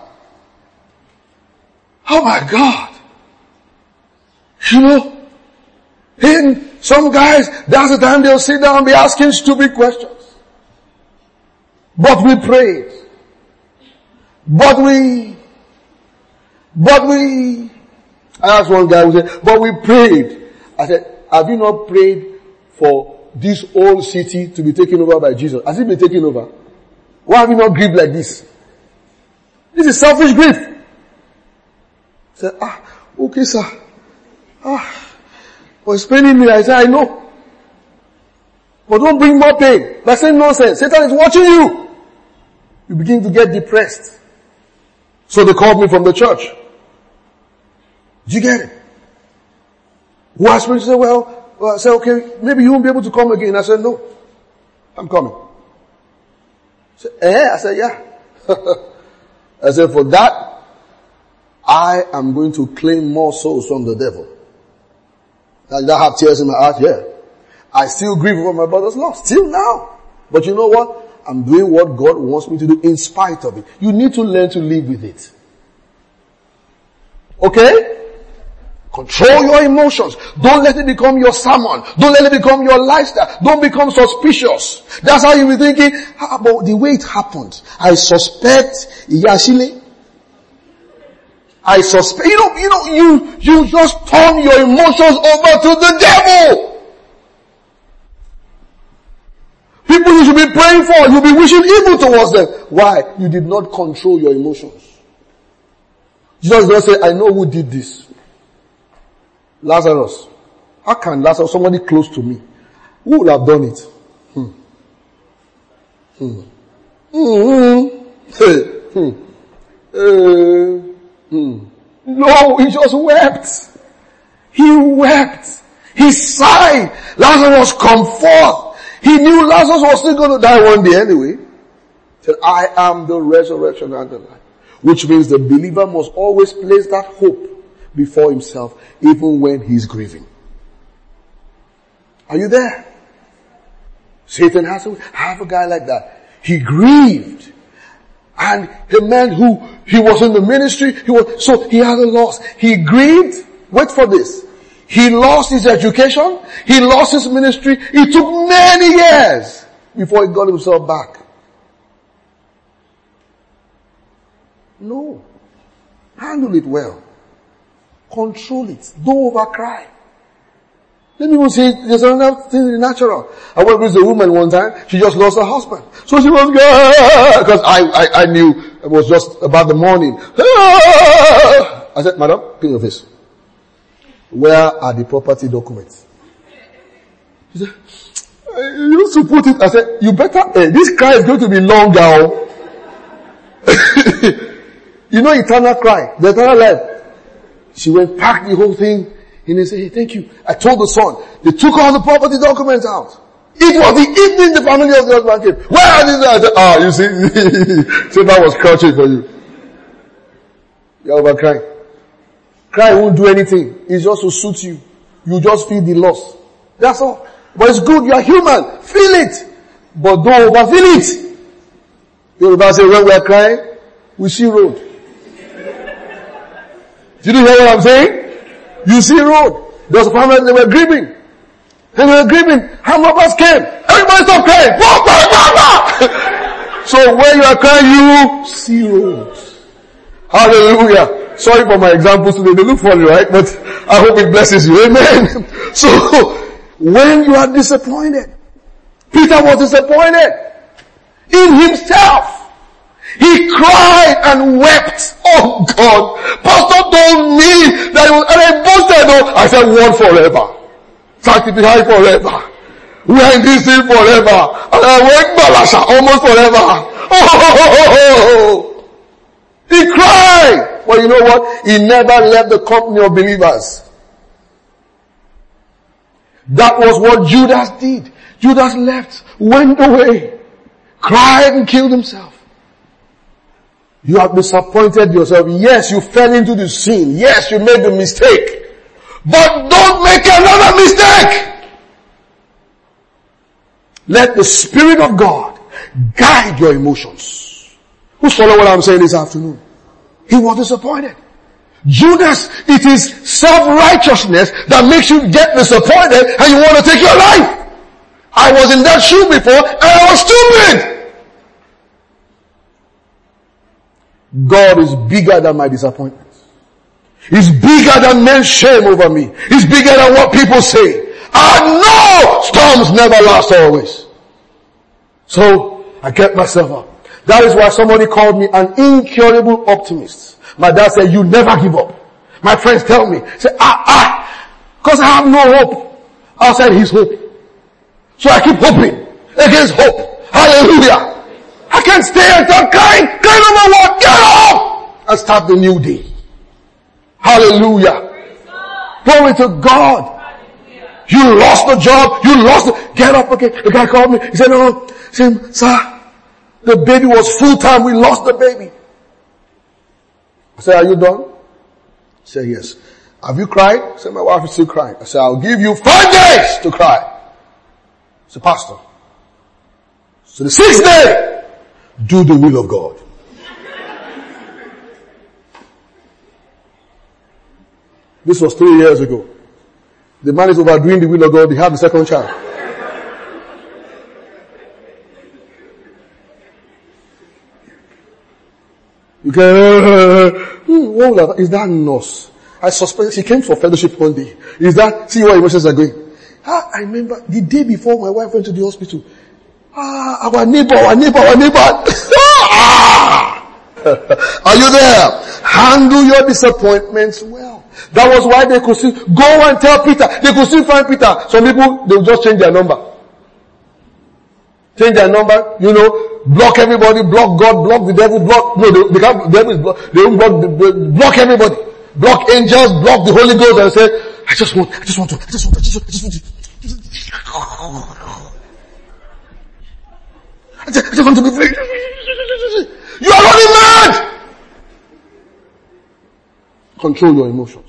Oh my God. You know? And some guys, that's the time they'll sit down and be asking stupid questions. But we prayed. But we, but we, I asked one guy who said, but we prayed. I said, have you not prayed for this whole city to be taken over by Jesus? Has it been taken over? Why have you not grieved like this? This is selfish grief. I said, ah, Okay, sir. Ah, but it's paining me. I said, I know. But don't bring more pain. That's saying nonsense. Satan is watching you. You begin to get depressed. So they called me from the church. Did you get it? Who asked me to say, well, well, I said, okay, maybe you won't be able to come again. I said, no, I'm coming. I said, eh? I said, yeah. I said, for that, I am going to claim more souls from the devil. Did I have tears in my heart? Yeah. I still grieve over my brother's loss, still now. But you know what? I'm doing what God wants me to do in spite of it. You need to learn to live with it. Okay? Control your emotions. Don't let it become your sermon. Don't let it become your lifestyle. Don't become suspicious. That's how you be thinking, how about the way it happened? I suspect Yashile. I suspect, you know, you know, you, you just turn your emotions over to the devil. People you should be praying for, you'll be wishing evil towards them. Why? You did not control your emotions. Jesus does say, I know who did this. Lazarus. How can Lazarus, somebody close to me, who would have done it? Hmm. Hmm. Hmm. Hmm. Uh, hmm. No, he just wept. He wept. He sighed. Lazarus, come forth. He knew Lazarus was still going to die one day anyway. He said, I am the resurrection and the life. Which means the believer must always place that hope before himself, even when he's grieving. Are you there? Satan has to have a guy like that. He grieved. And a man who, he was in the ministry, he was, so he had a loss. He grieved. Wait for this. He lost his education. He lost his ministry. It took many years before he got himself back. No. Handle it well. Control it. Don't overcry. Let me even say, there's another thing in the natural. I went with a woman one time, she just lost her husband. So she was, because I, I, I knew it was just about the morning. I said, madam, pay your face. Where are the property documents? She said, you used to put it, I said, you better, hey, this cry is going to be long now. You know eternal cry, the eternal life. She went, packed the whole thing, and they said, hey, thank you. I told the son, they took all the property documents out. It was the evening the family of the husband came. Where are these? I said, ah, you see, so that was crouching for you. You're over crying. Cry won't do anything. It's just to suit you. You just feel the loss. That's all. But it's good, you are human. Feel it. But don't overfeel it. Yoruba say, when we are crying, we see road. Did you hear what I'm saying? You see road. There was a family, they were grieving. They were grieving. Hand robbers came. Everybody stopped crying. Bah, bah, bah, bah. So when you are crying, you see road. Hallelujah. Sorry for my examples today. They look funny, right? But I hope it blesses you. Amen. So when you are disappointed, Peter was disappointed in himself. He cried and wept. Oh God. Pastor told me that he was, and I boasted, oh, I said, word forever. Sanctify forever. We are in this thing forever. And I went balasha almost forever. Oh, he cried. Well, you know what? He never left the company of believers. That was what Judas did. Judas left, went away, cried and killed himself. You have disappointed yourself. Yes, you fell into the sin. Yes, you made the mistake. But don't make another mistake. Let the Spirit of God guide your emotions. Who's following what I'm saying this afternoon? He was disappointed. Judas, it is self-righteousness that makes you get disappointed and you want to take your life. I was in that shoe before and I was stupid. God is bigger than my disappointments. He's bigger than men's shame over me. He's bigger than what people say. I know storms never last always. So I kept myself up. That is why somebody called me an incurable optimist. My dad said, you never give up. My friends tell me, say, ah, ah, cause I have no hope outside his hope. So I keep hoping against hope. Hallelujah. I can't stay and start crying. Cry number one, get up and start the new day. Hallelujah. Glory to God. You lost the job. You lost it. Get up again. The guy called me. He said, no, he said, sir, the baby was full time. We lost the baby. I said, are you done? He said, yes. Have you cried? I said, my wife is still crying. I said, I'll give you five days to cry. I said, pastor. So the sixth day, do the will of God. This was three years ago. The man is overdoing the will of God. He had the second child. You can, uh, what will I, is that nurse? I suspect she came for fellowship one day. Is that, see where emotions are going. Ah, I remember the day before my wife went to the hospital. Ah, our neighbor, our neighbor, our neighbor. Ah! Are you there? Handle your disappointments well. That was why they could see, go and tell Peter. They could still find Peter. Some people, they will just change their number. Change their number, you know, block everybody, block God, block the devil, block, no, they, they can't, the devil is block, they won't block, the, block everybody. Block angels, block the Holy Ghost and say, I just want, I just want to, I just want to, I just want to, I just want to. I just, I just want to be free. You are running mad! Control your emotions.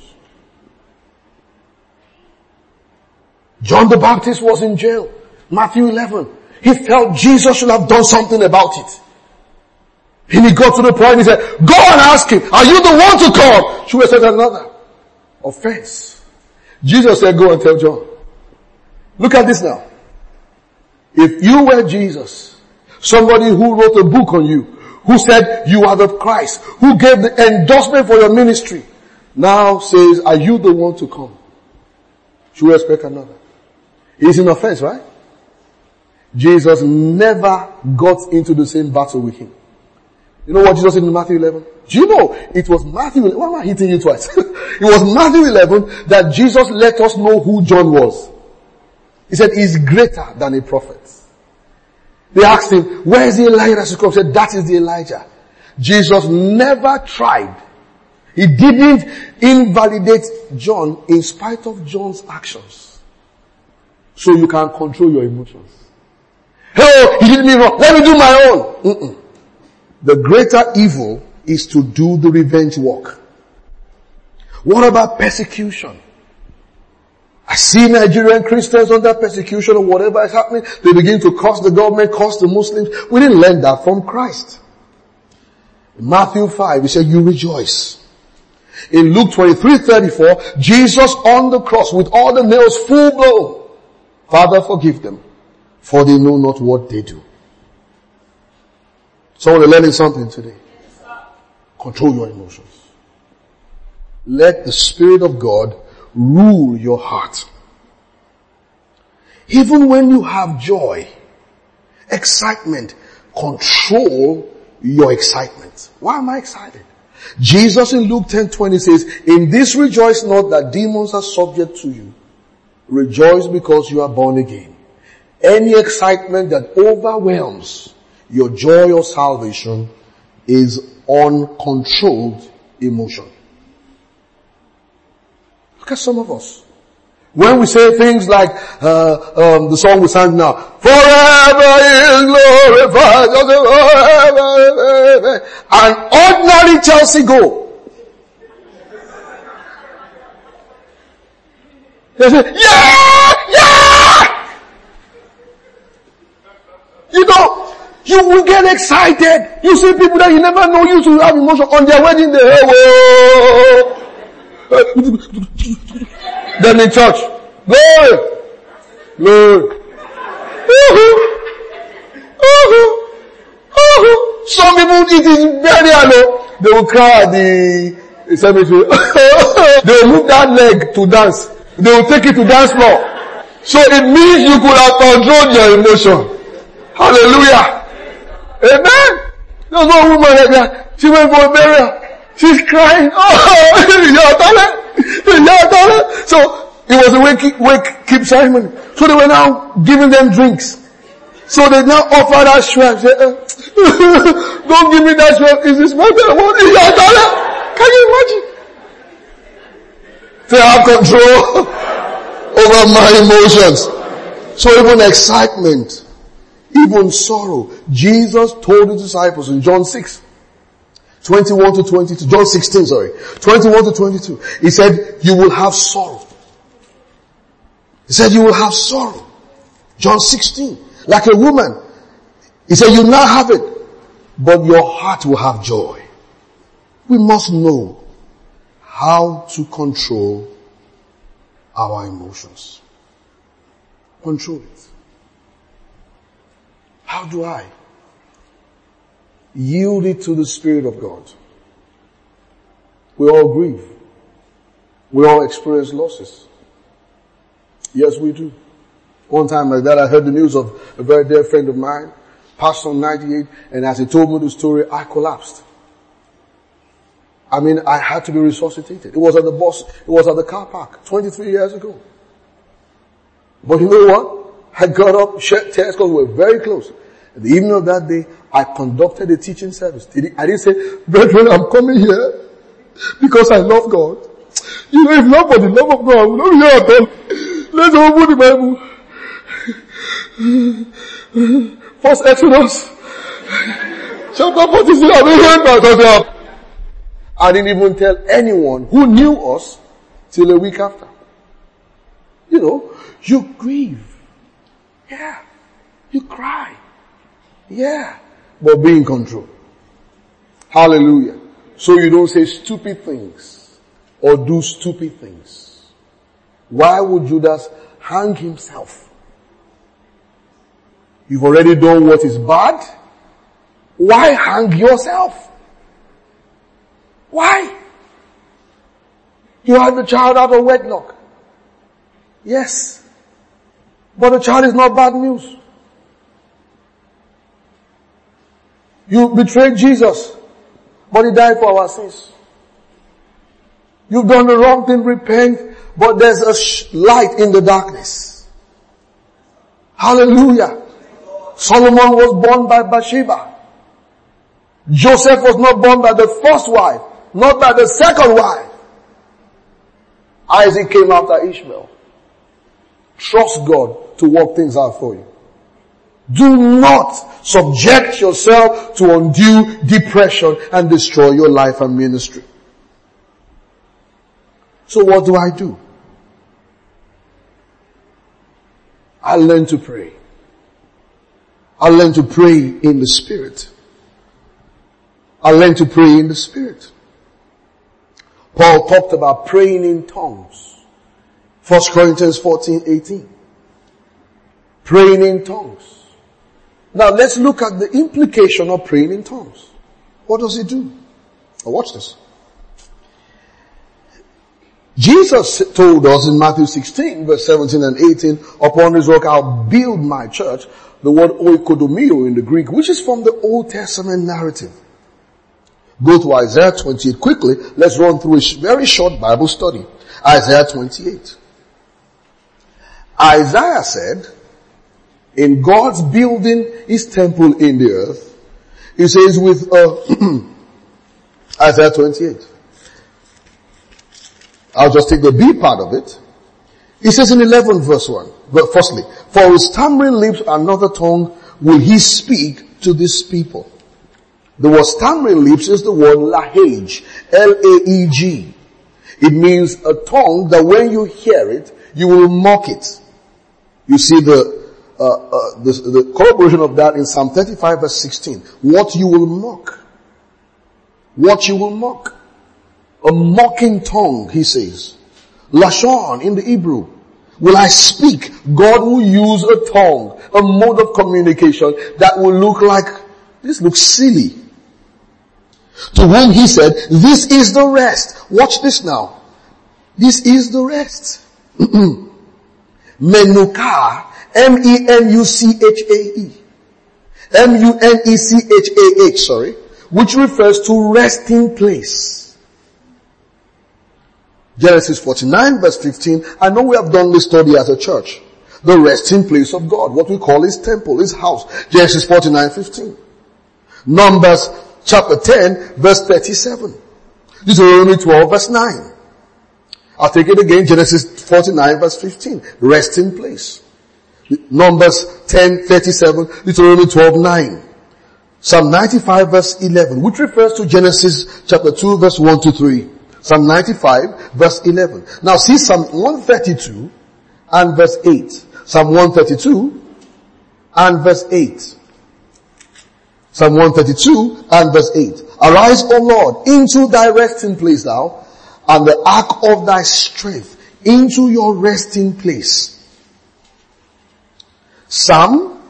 John the Baptist was in jail. Matthew eleven. He felt Jesus should have done something about it. And he got to the point, he said, go and ask him, are you the one to come? She said another. Offense. Jesus said, go and tell John. Look at this now. If you were Jesus, somebody who wrote a book on you, who said you are the Christ, who gave the endorsement for your ministry, now says, are you the one to come? Should we expect another? It's an offense, right? Jesus never got into the same battle with him. You know what Jesus said in Matthew eleven? Do you know, it was Matthew, why am I hitting you twice? It was Matthew eleven that Jesus let us know who John was. He said, he's greater than a prophet. They asked him, where is the Elijah that should come? He said, that is the Elijah. Jesus never tried. He didn't invalidate John in spite of John's actions. So you can control your emotions. Oh, he did me wrong. Let me do my own. Mm-mm. The greater evil is to do the revenge work. What about persecution? I see Nigerian Christians under persecution or whatever is happening. They begin to curse the government, curse the Muslims. We didn't learn that from Christ. In Matthew five, he said, you rejoice. In Luke twenty-three thirty-four, Jesus on the cross with all the nails full blown. Father, forgive them, for they know not what they do. So we're learning something today. Control your emotions. Let the Spirit of God rule your heart. Even when you have joy, excitement, control your excitement. Why am I excited? Jesus in Luke ten twenty says, in this rejoice not that demons are subject to you. Rejoice because you are born again. Any excitement that overwhelms your joy of salvation is uncontrolled emotion. Look at some of us. When we say things like uh, um, the song we sang now, forever is glorified, forever, an ordinary Chelsea goal. They say, yeah, yeah! You know, you will get excited. You see people that you never know used to have emotion on their wedding day. Then in church, glory, glory. Some people, it is very low. They will cry at the cemetery. They will move that leg to dance. They will take it to dance floor. So it means you could have controlled your emotion. Hallelujah. Amen. There was one woman like that. She went for a burial. She's crying. Oh, so it was a wake, wake keep ceremony. So they were now giving them drinks. So they now offer that shrine. Say, uh, don't give me that shrine. Is this my daughter? Can you imagine? They have control over my emotions. So even excitement, even sorrow. Jesus told his disciples in John six, twenty-one to twenty-two, John sixteen, sorry, twenty-one to twenty-two. He said, you will have sorrow. He said, you will have sorrow. John sixteen. Like a woman. He said, you now have it, but your heart will have joy. We must know how to control our emotions. Control it. How do I? Yield it to the Spirit of God. We all grieve. We all experience losses. Yes, we do. One time like that, I heard the news of a very dear friend of mine, passed on ninety-eight, and as he told me the story, I collapsed. I mean, I had to be resuscitated. It was at the bus, it was at the car park, twenty-three years ago. But you know what? I got up, shed tears because we were very close. At the evening of that day, I conducted a teaching service. I didn't say, brethren, I'm coming here because I love God. You know, if not for the love of God, I will not be here at all. Let's open the Bible. First Exodus, chapter forty-six. I didn't even tell anyone who knew us till a week after. You know, you grieve. Yeah. You cry. Yeah. But be in control. Hallelujah. So you don't say stupid things or do stupid things. Why would Judas hang himself? You've already done what is bad. Why hang yourself? Why? You had the child out of wedlock. Yes. But the child is not bad news. You betrayed Jesus, but he died for our sins. You've done the wrong thing, repent, but there's a sh- light in the darkness. Hallelujah. Solomon was born by Bathsheba. Joseph was not born by the first wife, not by the second wife. Isaac came after Ishmael. Trust God to work things out for you. Do not subject yourself to undue depression and destroy your life and ministry. So what do I do? I learn to pray. I learn to pray in the Spirit. I learn to pray in the Spirit. Paul talked about praying in tongues. First Corinthians fourteen eighteen. Praying in tongues. Now let's look at the implication of praying in tongues. What does it do? Now watch this. Jesus told us in Matthew sixteen verse seventeen and eighteen, upon this rock I'll build my church. The word oikodomio in the Greek, which is from the Old Testament narrative. Go to Isaiah twenty-eight quickly. Let's run through a very short Bible study. Isaiah twenty-eight. Isaiah said, in God's building his temple in the earth, he says with uh, Isaiah twenty-eight. I'll just take the B part of it. He says in eleven verse one, but firstly, for his stammering lips another tongue will he speak to this people. The word stammering lips is the word lahage, L A E G. It means a tongue that when you hear it, you will mock it. You see the, uh, uh, the, the corroboration of that in Psalm thirty-five verse sixteen. What you will mock. What you will mock. A mocking tongue, he says. Lashon in the Hebrew. Will I speak? God will use a tongue, a mode of communication that will look like, this looks silly. To whom he said, this is the rest. Watch this now. This is the rest. Menukah, M E N U C H A E. M U N E C H A H, sorry. Which refers to resting place. Genesis forty-nine verse fifteen. I know we have done this study as a church. The resting place of God. What we call his temple, his house. Genesis forty-nine fifteen. Numbers chapter ten verse thirty-seven. Deuteronomy twelve verse nine. I'll take it again. Genesis forty-nine verse fifteen. Resting place. Numbers ten thirty-seven. Deuteronomy twelve nine. Psalm ninety-five verse eleven, which refers to Genesis chapter two verse one to three. Psalm ninety-five verse eleven. Now see Psalm one thirty-two and verse eight. Psalm one thirty-two and verse eight. Psalm one thirty-two and verse eight. Arise, O Lord, into thy resting place thou, and the ark of thy strength, into your resting place. Psalm,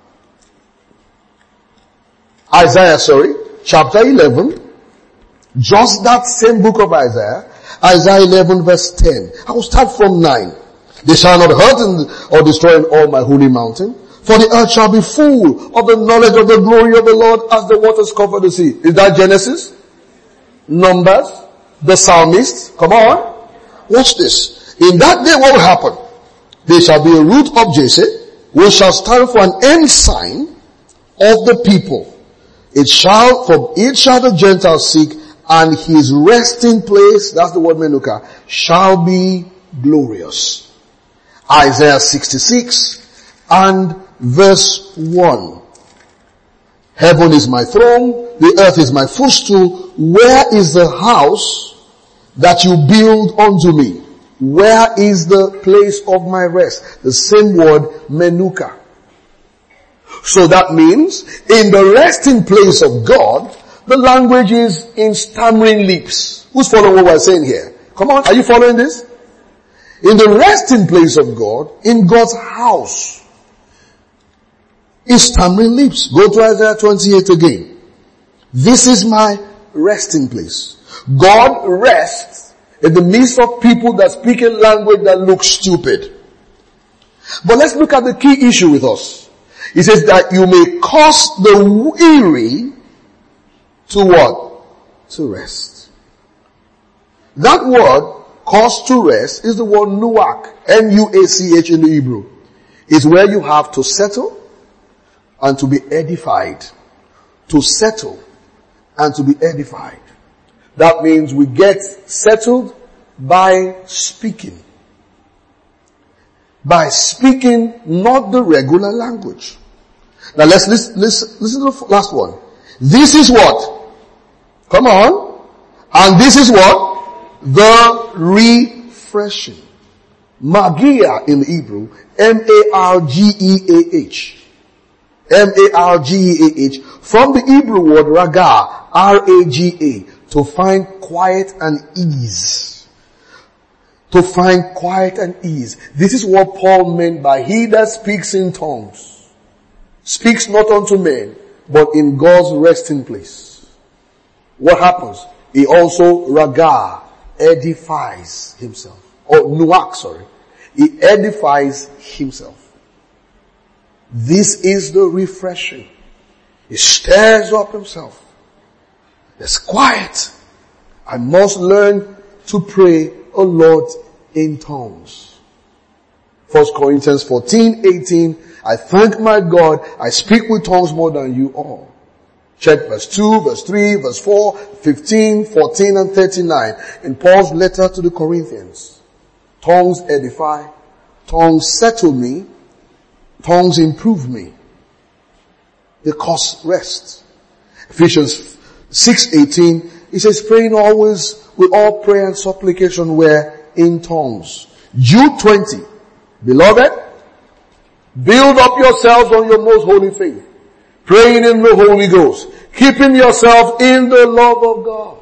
Isaiah, sorry, chapter eleven, just that same book of Isaiah, Isaiah eleven verse ten. I will start from nine. They shall not hurt or destroy in all my holy mountain, for the earth shall be full of the knowledge of the glory of the Lord as the waters cover the sea. Is that Genesis? Numbers? The psalmist? Come on. Watch this. In that day what will happen? There shall be a root of Jesse, which shall stand for an ensign of the people. It shall, from it shall the Gentiles seek, and his resting place, that's the word Menuka, shall be glorious. Isaiah sixty-six and verse one. Heaven is my throne, the earth is my footstool. Where is the house that you build unto me? Where is the place of my rest? The same word, Menuka. So that means, in the resting place of God, the language is in stammering lips. Who's following what we're saying here? Come on, are you following this? In the resting place of God, in God's house, is stammering lips. Go to Isaiah twenty-eight again. This is my resting place. God rests in the midst of people that speak a language that looks stupid. But let's look at the key issue with us. He says that you may cause the weary to what? To rest. That word, cause to rest, is the word nuach. N U A C H in the Hebrew. It's where you have to settle and to be edified. To settle and to be edified. That means we get settled by speaking. By speaking not the regular language. Now let's listen, listen, listen to the last one. This is what? Come on. And this is what? The refreshing. Magia in the Hebrew. M A R G E A H. M A R G E A H. From the Hebrew word raga. R A G A. To find quiet and ease. To find quiet and ease. This is what Paul meant by he that speaks in tongues. Speaks not unto men, but in God's resting place. What happens? He also raga, edifies himself. Or nuach, sorry. He edifies himself. This is the refreshing. He stirs up himself. There's quiet. I must learn to pray, O Lord, in tongues. First Corinthians fourteen eighteen. I thank my God, I speak with tongues more than you all. Check verse two, verse three, verse four, fifteen, fourteen, and thirty-nine. In Paul's letter to the Corinthians. Tongues edify, tongues settle me, tongues improve me. They cause rest. Ephesians six eighteen, he says, praying always with all prayer and supplication were in tongues. Jude twenty, beloved, build up yourselves on your most holy faith, praying in the Holy Ghost, keeping yourself in the love of God.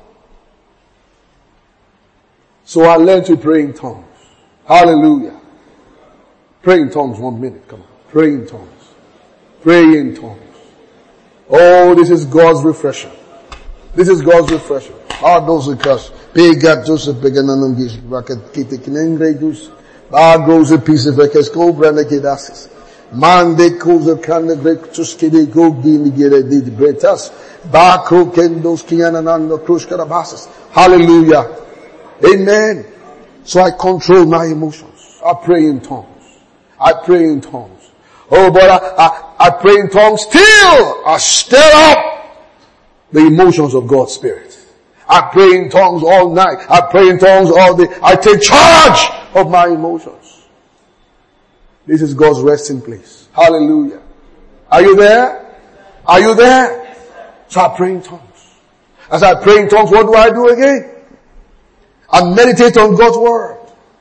So I learned to pray in tongues. Hallelujah. Pray in tongues one minute, come on. Pray in tongues. Pray in tongues. Oh, this is God's refreshing. This is God's refreshing. Ah, those are cuss. Pega Joseph Begananangis, Racket Kitiknengredus, Bar grows a piece of Ekesco, Branakidasis. Mande Koza Kanda Grek Tuskide Gogi Nigere did Bretas, Bar Krokendos Kiananando Krushkarabasas. Hallelujah. Amen. So I control my emotions. I pray in tongues. I pray in tongues. Oh, but I, I, I pray in tongues till I stir up the emotions of God's Spirit. I pray in tongues all night. I pray in tongues all day. I take charge of my emotions. This is God's resting place. Hallelujah. Are you there? Are you there? So I pray in tongues. As I pray in tongues, what do I do again? I meditate on God's word.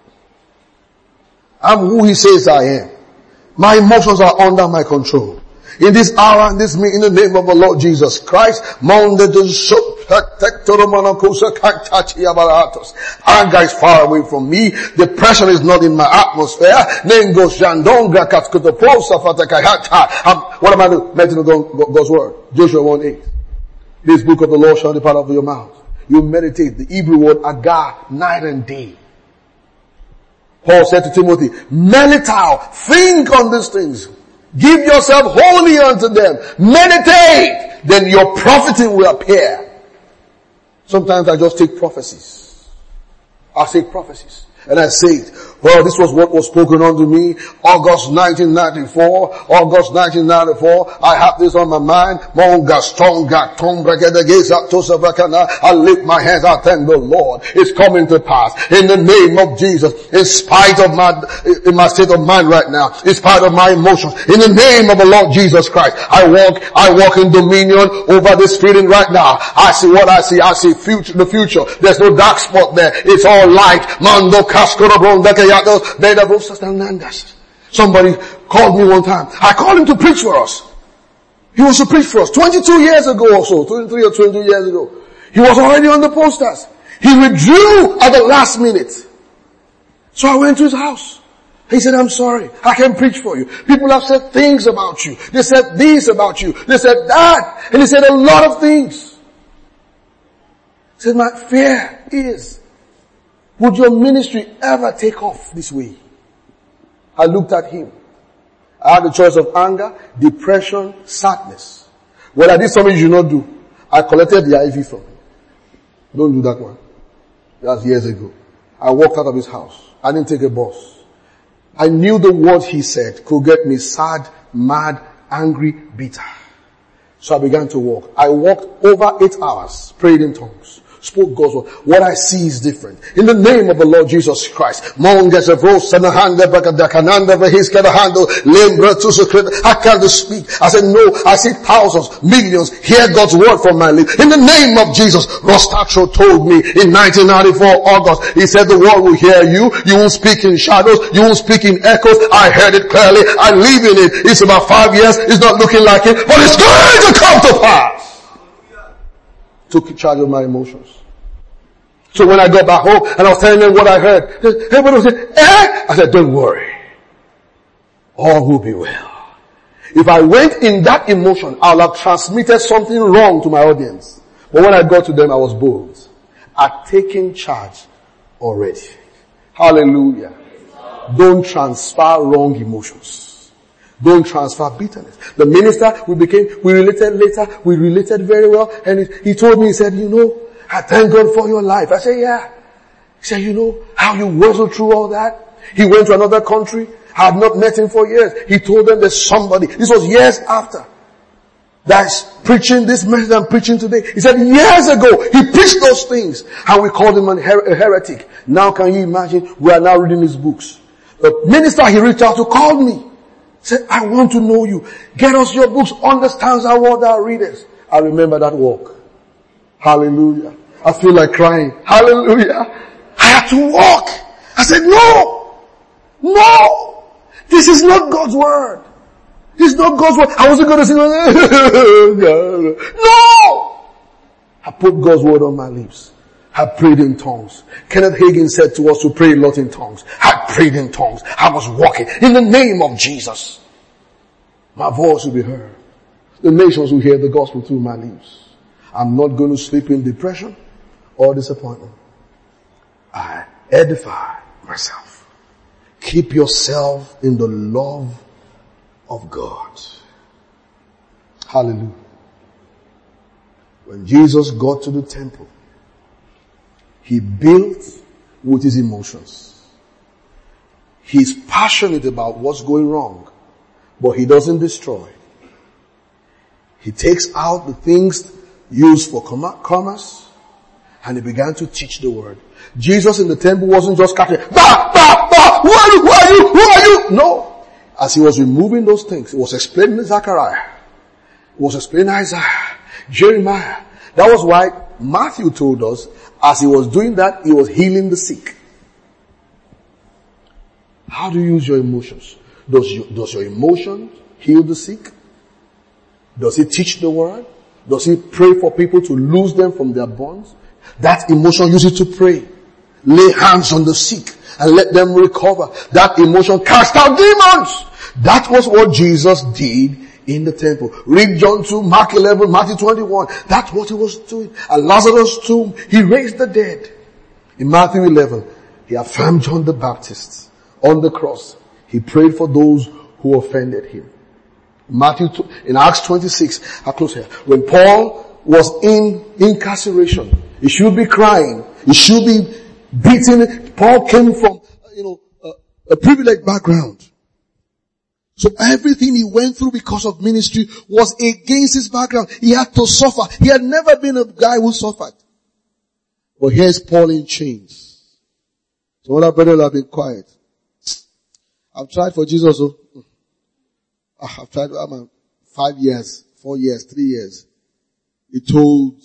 I'm who He says I am. My emotions are under my control. In this hour and this minute, in the name of the Lord Jesus Christ, anger is far away from me. Depression is not in my atmosphere. What am I doing? Meditating on God's word. Joshua one eight. This book of the Lord shall depart out of your mouth. You meditate. The Hebrew word agar, night and day. Paul said to Timothy, meditate, think on these things. Give yourself wholly unto them. Meditate. Then your profiting will appear. Sometimes I just take prophecies. I take prophecies. And I say it. Well, this was what was spoken unto me. August nineteen ninety-four. August nineteen ninety-four. I have this on my mind. I lift my hands. I thank the Lord. It's coming to pass. In the name of Jesus. In spite of my, in my state of mind right now. In spite of my emotions. In the name of the Lord Jesus Christ. I walk, I walk in dominion over this feeling right now. I see what I see. I see future, the future. There's no dark spot there. It's all light. Mando Somebody called me one time. I called him to preach for us. He was to preach for us twenty-two years ago or so, twenty-three or twenty-two years ago. He was already on the posters. He withdrew at the last minute. So I went to his house. He said, I'm sorry. I can preach for you. People have said things about you. They said this about you. They said that. And he said a lot of things. He said, my fear is, would your ministry ever take off this way? I looked at him. I had the choice of anger, depression, sadness. Well, I did something you should not do. I collected the I V from him. Don't do that one. That was years ago. I walked out of his house. I didn't take a bus. I knew the words he said could get me sad, mad, angry, bitter. So I began to walk. I walked over eight hours, prayed in tongues. Spoke God's word. What I see is different. In the name of the Lord Jesus Christ. I can't speak. I said, no, I see thousands, millions, hear God's word from my lips. In the name of Jesus, Rostacho told me in nineteen ninety-four, August, he said the world will hear you. You won't speak in shadows. You won't speak in echoes. I heard it clearly. I live in it. It's about five years. It's not looking like it, but it's going to come to pass. Took charge of my emotions. So when I got back home and I was telling them what I heard, everybody was saying, eh? I said, don't worry. All will be well. If I went in that emotion, I would have transmitted something wrong to my audience. But when I got to them, I was bold. I'd taken charge already. Hallelujah. Don't transfer wrong emotions. Don't transfer bitterness. The minister, we became, we related later, we related very well, and he, he told me, he said, you know, I thank God for your life. I said, yeah. He said, you know how you wrestled through all that? He went to another country. I had not met him for years. He told them there's somebody. This was years after. That's preaching this message I'm preaching today. He said years ago, he preached those things. And we called him a heretic. Now can you imagine? We are now reading his books. The minister he reached out to called me. Said, I want to know you. Get us your books. Understands our word, our readers. I remember that walk. Hallelujah. I feel like crying. Hallelujah. I had to walk. I said, no. No. This is not God's word. This is not God's word. I wasn't going to say, no. I put God's word on my lips. I prayed in tongues. Kenneth Hagin said to us to pray a lot in tongues. I prayed in tongues. I was walking in the name of Jesus. My voice will be heard. The nations will hear the gospel through my lips. I'm not going to sleep in depression or disappointment. I edify myself. Keep yourself in the love of God. Hallelujah. When Jesus got to the temple, he built with his emotions. He's passionate about what's going wrong, but he doesn't destroy. He takes out the things used for commerce, and he began to teach the word. Jesus in the temple wasn't just catching, bah, bah, bah, who are you, who are you, who are you? No. As he was removing those things, he was explaining Zechariah. He was explaining Isaiah, Jeremiah. That was why Matthew told us, as he was doing that, he was healing the sick. How do you use your emotions? Does, you, does your emotion heal the sick? Does he teach the word? Does he pray for people to loose them from their bonds? That emotion, use it to pray. Lay hands on the sick and let them recover. That emotion cast out demons. That was what Jesus did in the temple. Read John two, Mark eleven, Matthew twenty-one. That's what he was doing. At Lazarus' tomb, he raised the dead. In Matthew eleven, he affirmed John the Baptist on the cross. He prayed for those who offended him. Matthew, in Acts twenty-six, I'll close here. When Paul was in incarceration, he should be crying. He should be beaten. Paul came from, you know, a, a privileged background. So everything he went through because of ministry was against his background. He had to suffer. He had never been a guy who suffered. But here's Paul in chains. So all our brothers have been quiet. I've tried for Jesus. Oh. I've tried for five years, four years, three years. He told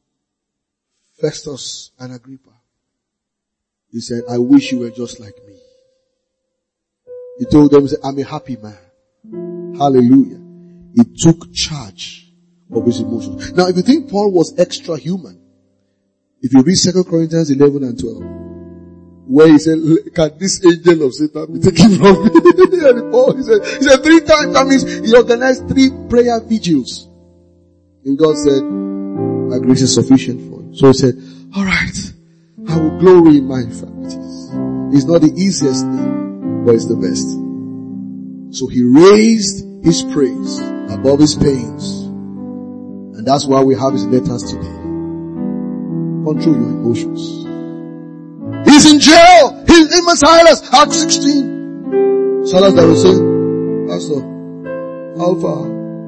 Festus and Agrippa. He said, I wish you were just like me. He told them, he said, I'm a happy man. Hallelujah. He took charge of his emotions. Now, if you think Paul was extra human, if you read Second Corinthians eleven and twelve, where he said, can this angel of Satan be taken from me? And Paul, he said, he said three times, that means he organized three prayer vigils. And God said, my grace is sufficient for you. So he said, alright, I will glory in my infirmities. It's not the easiest thing, but it's the best. So he raised his praise above his pains. And that's why we have his letters today. Control your emotions. He's in jail. He's in Silas. Acts sixteen. Silas that will say, Pastor, Alpha.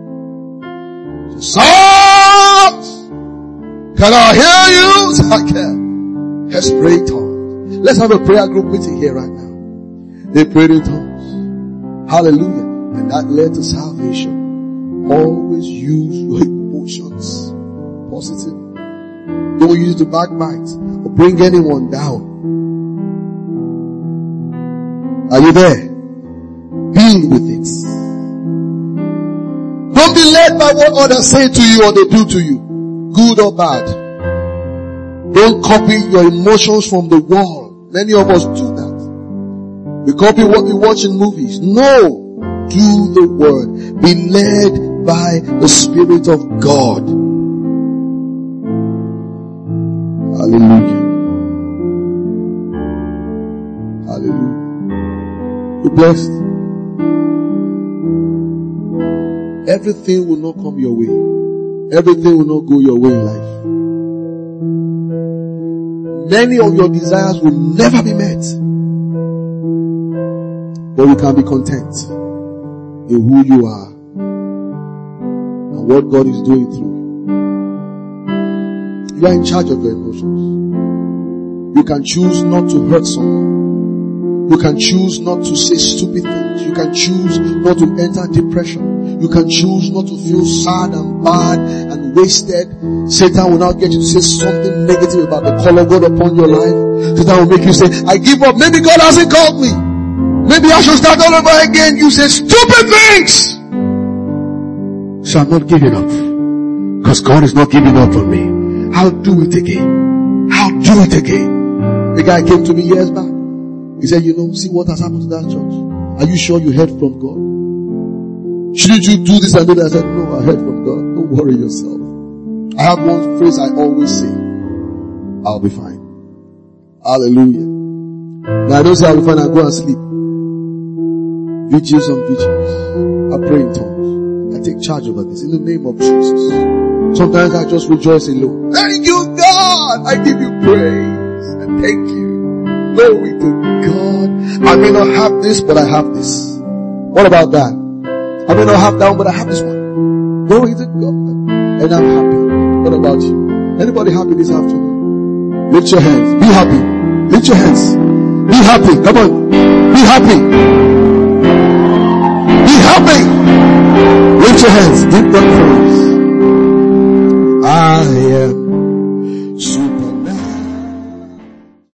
Silas! Can I hear you? I can. Let's pray in tongues. Let's have a prayer group meeting here right now. They prayed in tongues. Hallelujah. And that led to salvation. Always use your emotions. Positive. Don't use it to backbite or bring anyone down. Are you there? Deal with it. Don't be led by what others say to you or they do to you, good or bad. Don't copy your emotions from the world. Many of us do that. We copy what we watch in movies. No. Do the word. Be led by the Spirit of God. Hallelujah. Hallelujah. Be blessed. Everything will not come your way. Everything will not go your way in life. Many of your desires will never be met. But you can be content in who you are and what God is doing through you. You are in charge of your emotions. You can choose not to hurt someone. You can choose not to say stupid things. You can choose not to enter depression. You can choose not to feel sad and bad and wasted. Satan will not get you to say something negative about the call of God upon your life. Satan will make you say, I give up. Maybe God hasn't called me. Maybe I should start all over again. You say stupid things. So I'm not giving up. Because God is not giving up on me. I'll do it again. I'll do it again. The guy came to me years back. He said, you know, see what has happened to that church. Are you sure you heard from God? Shouldn't you do this and do that? I said, no, I heard from God. Don't worry yourself. I have one phrase I always say. I'll be fine. Hallelujah. Now I don't say I'll be fine and go and sleep. Vigils and vigils. I pray in tongues. I take charge over this in the name of Jesus. Sometimes I just rejoice alone. Thank you, God. I give you praise and thank you. Glory to God. I may not have this, but I have this. What about that? I may not have that one, but I have this one. Glory to God. And I'm happy. What about you? Anybody happy this afternoon? Lift your hands. Be happy. Lift your hands. Be happy. Come on. Be happy. Be happy. Lift your hands. Give them praise.